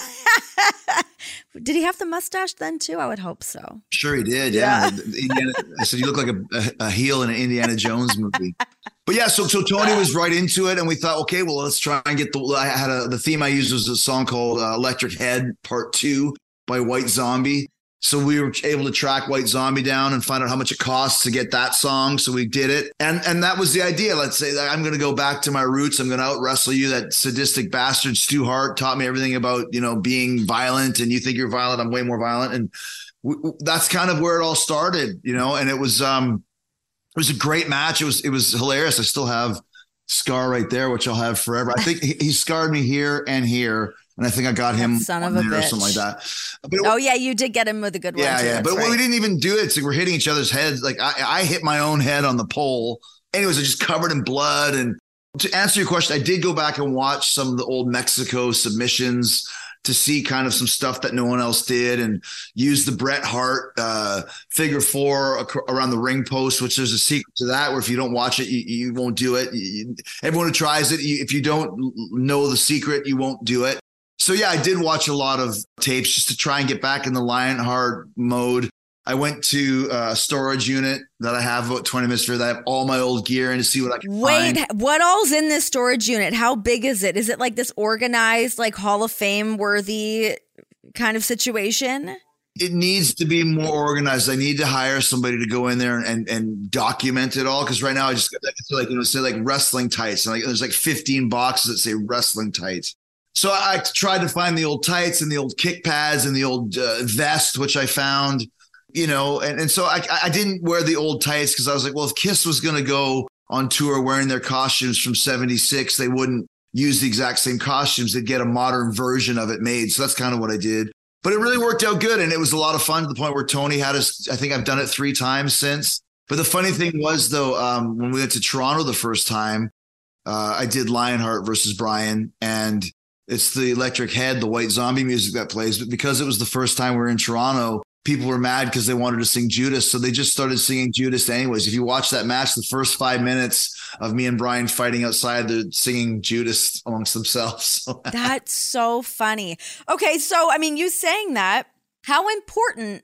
Did he have the mustache then too? I would hope so. Sure he did. Yeah. yeah. Indiana, I said, you look like a, a heel in an Indiana Jones movie. But yeah, so so Tony was right into it, and we thought, okay, well, let's try and get the. I had a the theme I used was a song called uh, "Electric Head" Part Two by White Zombie. So we were able to track White Zombie down and find out how much it costs to get that song. So we did it. And and that was the idea. Let's say that I'm going to go back to my roots. I'm going to out wrestle you. That sadistic bastard Stu Hart taught me everything about, you know, being violent, and you think you're violent. I'm way more violent. And w- w- that's kind of where it all started, you know, and it was, um, it was a great match. It was, it was hilarious. I still have scar right there, which I'll have forever. I think he, he scarred me here and here. And I think I got him son of a bitch. or something like that. But it, oh yeah, you did get him with a good one. Yeah, too, yeah. But right. we didn't even do it. So we're hitting each other's heads. Like I, I hit my own head on the pole. Anyways, I just covered in blood. And to answer your question, I did go back and watch some of the old Mexico submissions to see kind of some stuff that no one else did, and use the Bret Hart uh, figure four ac- around the ring post, which there's a secret to that, where if you don't watch it, you, you won't do it. You, everyone who tries it, you, if you don't know the secret, you won't do it. So yeah, I did watch a lot of tapes just to try and get back in the Lionheart mode. I went to a storage unit that I have about twenty minutes for that I have all my old gear in to see what I can Wait, find. what all's in this storage unit? How big is it? Is it like this organized, like Hall of Fame worthy kind of situation? It needs to be more organized. I need to hire somebody to go in there and and document it all. Because right now I just got like, you know, say like wrestling tights. And like there's like fifteen boxes that say wrestling tights. So I tried to find the old tights and the old kick pads and the old uh, vest, which I found, you know, and, and so I, I didn't wear the old tights because I was like, well, if Kiss was going to go on tour wearing their costumes from seventy-six, they wouldn't use the exact same costumes. They'd get a modern version of it made. So that's kind of what I did. But it really worked out good. And it was a lot of fun to the point where Tony had us, I think I've done it three times since. But the funny thing was, though, um, when we went to Toronto the first time, uh, I did Lionheart versus Bryan, and it's the Electric Head, the White Zombie music that plays. But because it was the first time we were in Toronto, people were mad because they wanted to sing Judas. So they just started singing Judas anyways. If you watch that match, the first five minutes of me and Bryan fighting outside, they're singing Judas amongst themselves. That's so funny. Okay, so, I mean, you saying that, how important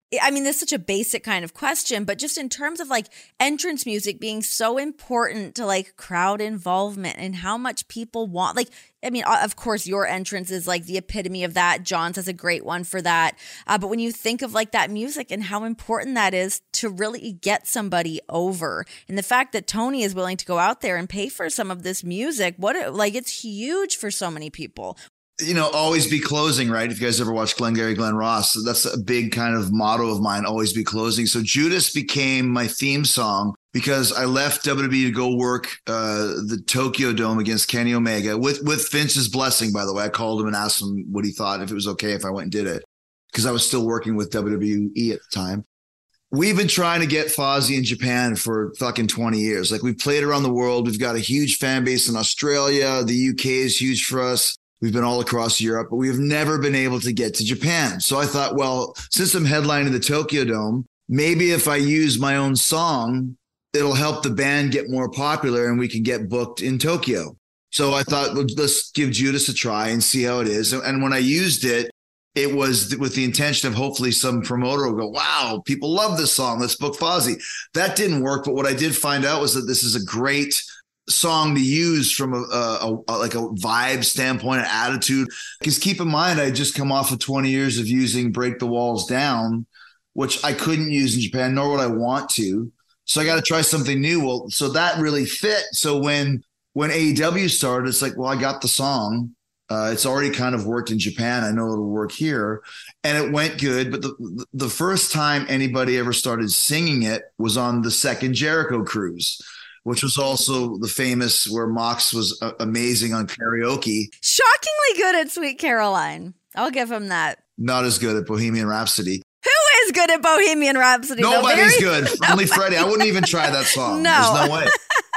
I mean, this is such a basic kind of question, but just in terms of like entrance music being so important to like crowd involvement and how much people want, like, I mean, of course, your entrance is like the epitome of that. John's has a great one for that. Uh, but when you think of like that music and how important that is to really get somebody over, and the fact that Tony is willing to go out there and pay for some of this music, what like it's huge for so many people. You know, always be closing, right? If you guys ever watch Glengarry Glen Ross, that's a big kind of motto of mine, always be closing. So Judas became my theme song because I left W W E to go work uh, the Tokyo Dome against Kenny Omega with, with Vince's blessing, by the way. I called him and asked him what he thought, if it was okay if I went and did it, because I was still working with W W E at the time. We've been trying to get Fozzy in Japan for fucking twenty years. Like, we've played around the world. We've got a huge fan base in Australia. The U K is huge for us. We've been all across Europe, but we've never been able to get to Japan. So I thought, well, since I'm headlining the Tokyo Dome, maybe if I use my own song, it'll help the band get more popular and we can get booked in Tokyo. So I thought, well, let's give Judas a try and see how it is. And when I used it, it was with the intention of hopefully some promoter will go, wow, people love this song. Let's book Fozzy. That didn't work. But what I did find out was that this is a great song to use from a, a, a like a vibe standpoint, an attitude. Because keep in mind, I just come off of twenty years of using Break the Walls Down, which I couldn't use in Japan, nor would I want to. So I got to try something new. Well, so that really fit. So when when A E W started, it's like, well, I got the song. Uh, it's already kind of worked in Japan. I know it'll work here. And it went good. But the the first time anybody ever started singing it was on the second Jericho cruise, which was also the famous where Mox was uh, amazing on karaoke. Shockingly good at Sweet Caroline. I'll give him that. Not as good at Bohemian Rhapsody. Who is good at Bohemian Rhapsody? Nobody's good. Nobody. Only Freddie. I wouldn't even try that song. No. There's no way.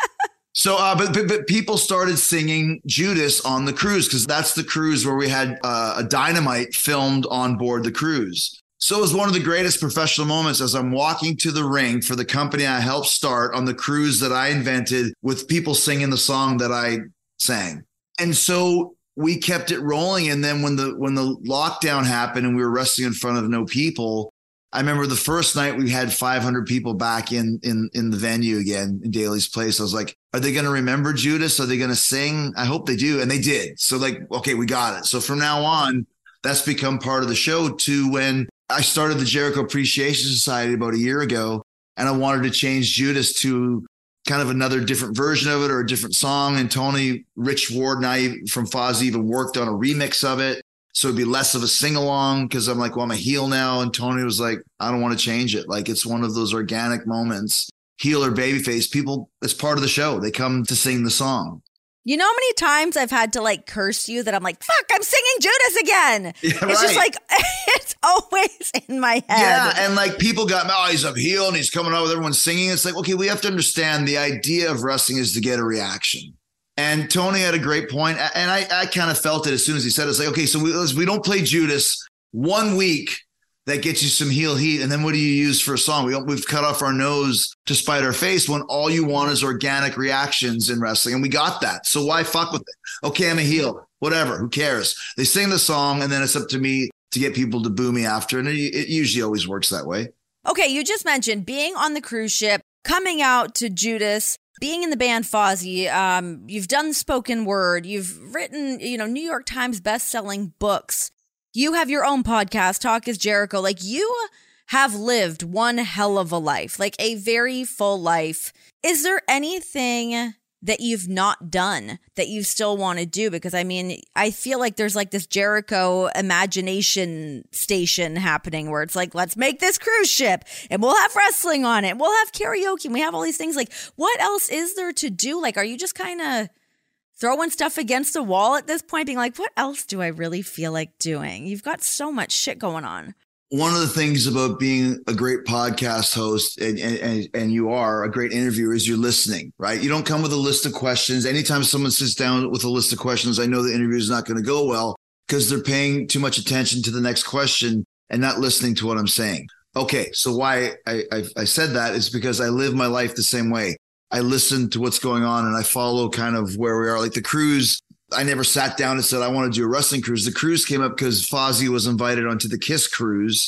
So, uh, but, but but people started singing Judas on the cruise because that's the cruise where we had uh, a Dynamite filmed on board the cruise. So it was one of the greatest professional moments as I'm walking to the ring for the company I helped start on the cruise that I invented with people singing the song that I sang. And so we kept it rolling. And then when the when the lockdown happened and we were wrestling in front of no people, I remember the first night we had five hundred people back in in in the venue again in Daly's Place. I was like, are they going to remember Judas? Are they going to sing? I hope they do. And they did. So like, okay, we got it. So from now on, that's become part of the show too. When I started the Jericho Appreciation Society about a year ago, and I wanted to change Judas to kind of another different version of it or a different song. And Tony, Rich Ward and I from Fozzy even worked on a remix of it. So it'd be less of a sing-along because I'm like, well, I'm a heel now. And Tony was like, I don't want to change it. Like, it's one of those organic moments, heel or babyface. People, it's part of the show. They come to sing the song. You know how many times I've had to like curse you that I'm like, fuck, I'm singing Judas again. Yeah, it's right. Just like, it's always in my head. Yeah, and like people got, oh, he's a heel and he's coming out with everyone singing. It's like, okay, we have to understand the idea of wrestling is to get a reaction. And Tony had a great point, and I, I kind of felt it as soon as he said it. It's like, okay, so we, we don't play Judas one week. That gets you some heel heat. And then what do you use for a song? We, we've cut off our nose to spite our face when all you want is organic reactions in wrestling. And we got that. So why fuck with it? Okay, I'm a heel. Whatever. Who cares? They sing the song, and then it's up to me to get people to boo me after. And it, it usually always works that way. Okay, you just mentioned being on the cruise ship, coming out to Judas, being in the band Fozzy. Um, you've done spoken word. You've written, you know, New York Times best-selling books. You have your own podcast, Talk is Jericho. Like, you have lived one hell of a life, like a very full life. Is there anything that you've not done that you still want to do? Because, I mean, I feel like there's like this Jericho imagination station happening where it's like, let's make this cruise ship and we'll have wrestling on it. We'll have karaoke and we have all these things. Like, what else is there to do? Like, are you just kind of throwing stuff against the wall at this point, being like, what else do I really feel like doing? You've got so much shit going on. One of the things about being a great podcast host, and, and, and you are a great interviewer, is you're listening, right? You don't come with a list of questions. Anytime someone sits down with a list of questions, I know the interview is not going to go well because they're paying too much attention to the next question and not listening to what I'm saying. Okay, so why I, I, I said that is because I live my life the same way. I listen to what's going on and I follow kind of where we are. Like the cruise, I never sat down and said, I want to do a wrestling cruise. The cruise came up because Fozzy was invited onto the KISS cruise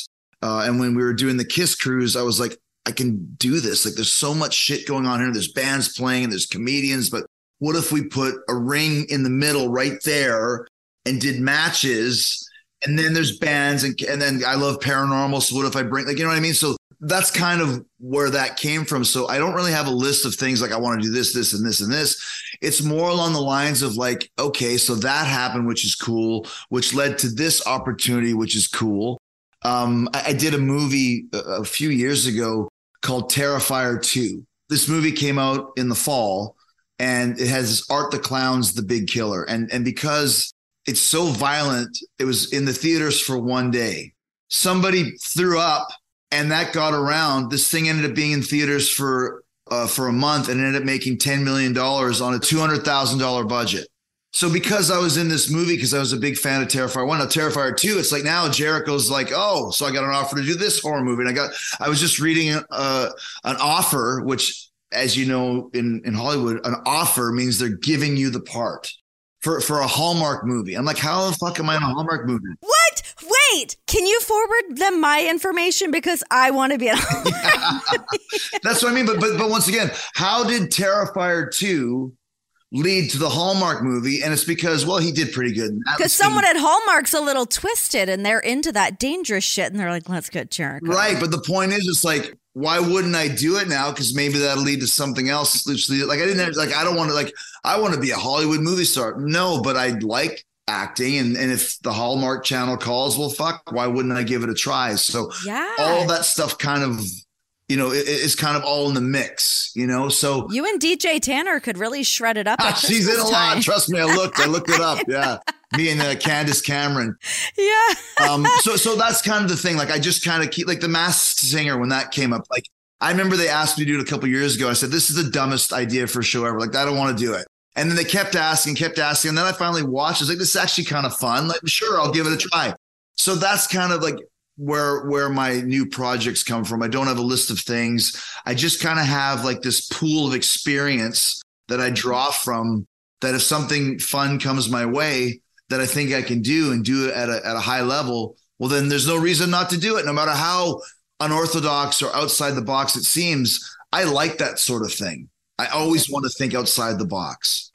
Uh, and when we were doing the Kiss cruise, I was like, I can do this. Like, there's so much shit going on here. There's bands playing and there's comedians, but what if we put a ring in the middle right there and did matches? And then there's bands, and, and then I love paranormal. So what if I bring, like, you know what I mean? So that's kind of where that came from. So I don't really have a list of things like I want to do this, this, and this, and this. It's more along the lines of like, okay, so that happened, which is cool, which led to this opportunity, which is cool. Um, I, I did a movie a, a few years ago called Terrifier two. This movie came out in the fall, and it has Art the Clown's The Big Killer. And, and because it's so violent, it was in the theaters for one day. Somebody threw up, and that got around. This thing ended up being in theaters for uh, for a month, and ended up making ten million dollars on a two hundred thousand dollars budget. So because I was in this movie, because I was a big fan of Terrifier one, now Terrifier two, it's like now Jericho's like, oh, so I got an offer to do this horror movie. And I got, I was just reading uh, an offer, which, as you know, in, in Hollywood, an offer means they're giving you the part for, for a Hallmark movie. I'm like, how the fuck am I in a Hallmark movie? What? Wait, can you forward them my information? Because I want to be in a Hallmark movie. That's what I mean. But, but, but once again, how did Terrifier two lead to the Hallmark movie? And it's because, well, he did pretty good. Because someone at Hallmark's a little twisted and they're into that dangerous shit, and they're like, let's get Jericho. Right. But the point is, it's like, why wouldn't I do it now? Because maybe that'll lead to something else. Like, I didn't like, I don't want to, like, I want to be a Hollywood movie star. No, but I like acting. And, and if the Hallmark channel calls, well, fuck, why wouldn't I give it a try? So yeah, all that stuff kind of, you know, it, it's kind of all in the mix, you know? So you and D J Tanner could really shred it up. At she's in a lot. Trust me. I looked, I looked it up. Yeah. Me and uh, Candace Cameron. Yeah. um, so, so that's kind of the thing. Like, I just kind of keep, like, The Masked Singer, when that came up, like, I remember they asked me to do it a couple of years ago. I said, this is the dumbest idea for a show ever. Like, I don't want to do it. And then they kept asking, kept asking. And then I finally watched. I was like, this is actually kind of fun. Like, sure, I'll give it a try. So that's kind of like where, where my new projects come from. I don't have a list of things. I just kind of have like this pool of experience that I draw from, that if something fun comes my way that I think I can do and do it at a, at a high level, well, then there's no reason not to do it. No matter how unorthodox or outside the box it seems, I like that sort of thing. I always want to think outside the box.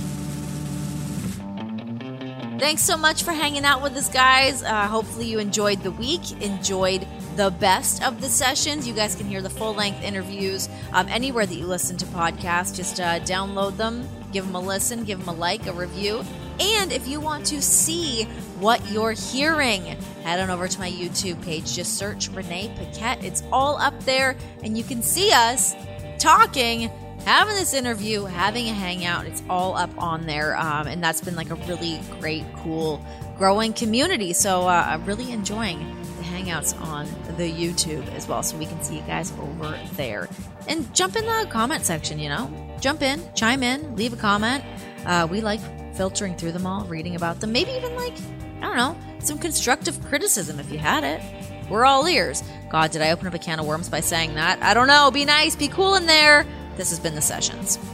Thanks so much for hanging out with us, guys. Uh, hopefully you enjoyed the week, enjoyed the best of the sessions. You guys can hear the full-length interviews um, anywhere that you listen to podcasts. Just uh, download them, give them a listen, give them a like, a review. And if you want to see what you're hearing, head on over to my YouTube page. Just search Renee Paquette. It's all up there, and you can see us talking, having this interview, having a hangout. It's all up on there. Um, and that's been like a really great, cool, growing community. So uh, I'm really enjoying the hangouts on the YouTube as well. So we can see you guys over there. And jump in the comment section, you know. Jump in, chime in, leave a comment. Uh, we like filtering through them all, reading about them. Maybe even like, I don't know, some constructive criticism if you had it. We're all ears. God, did I open up a can of worms by saying that? I don't know. Be nice. Be cool in there. This has been The Sessions.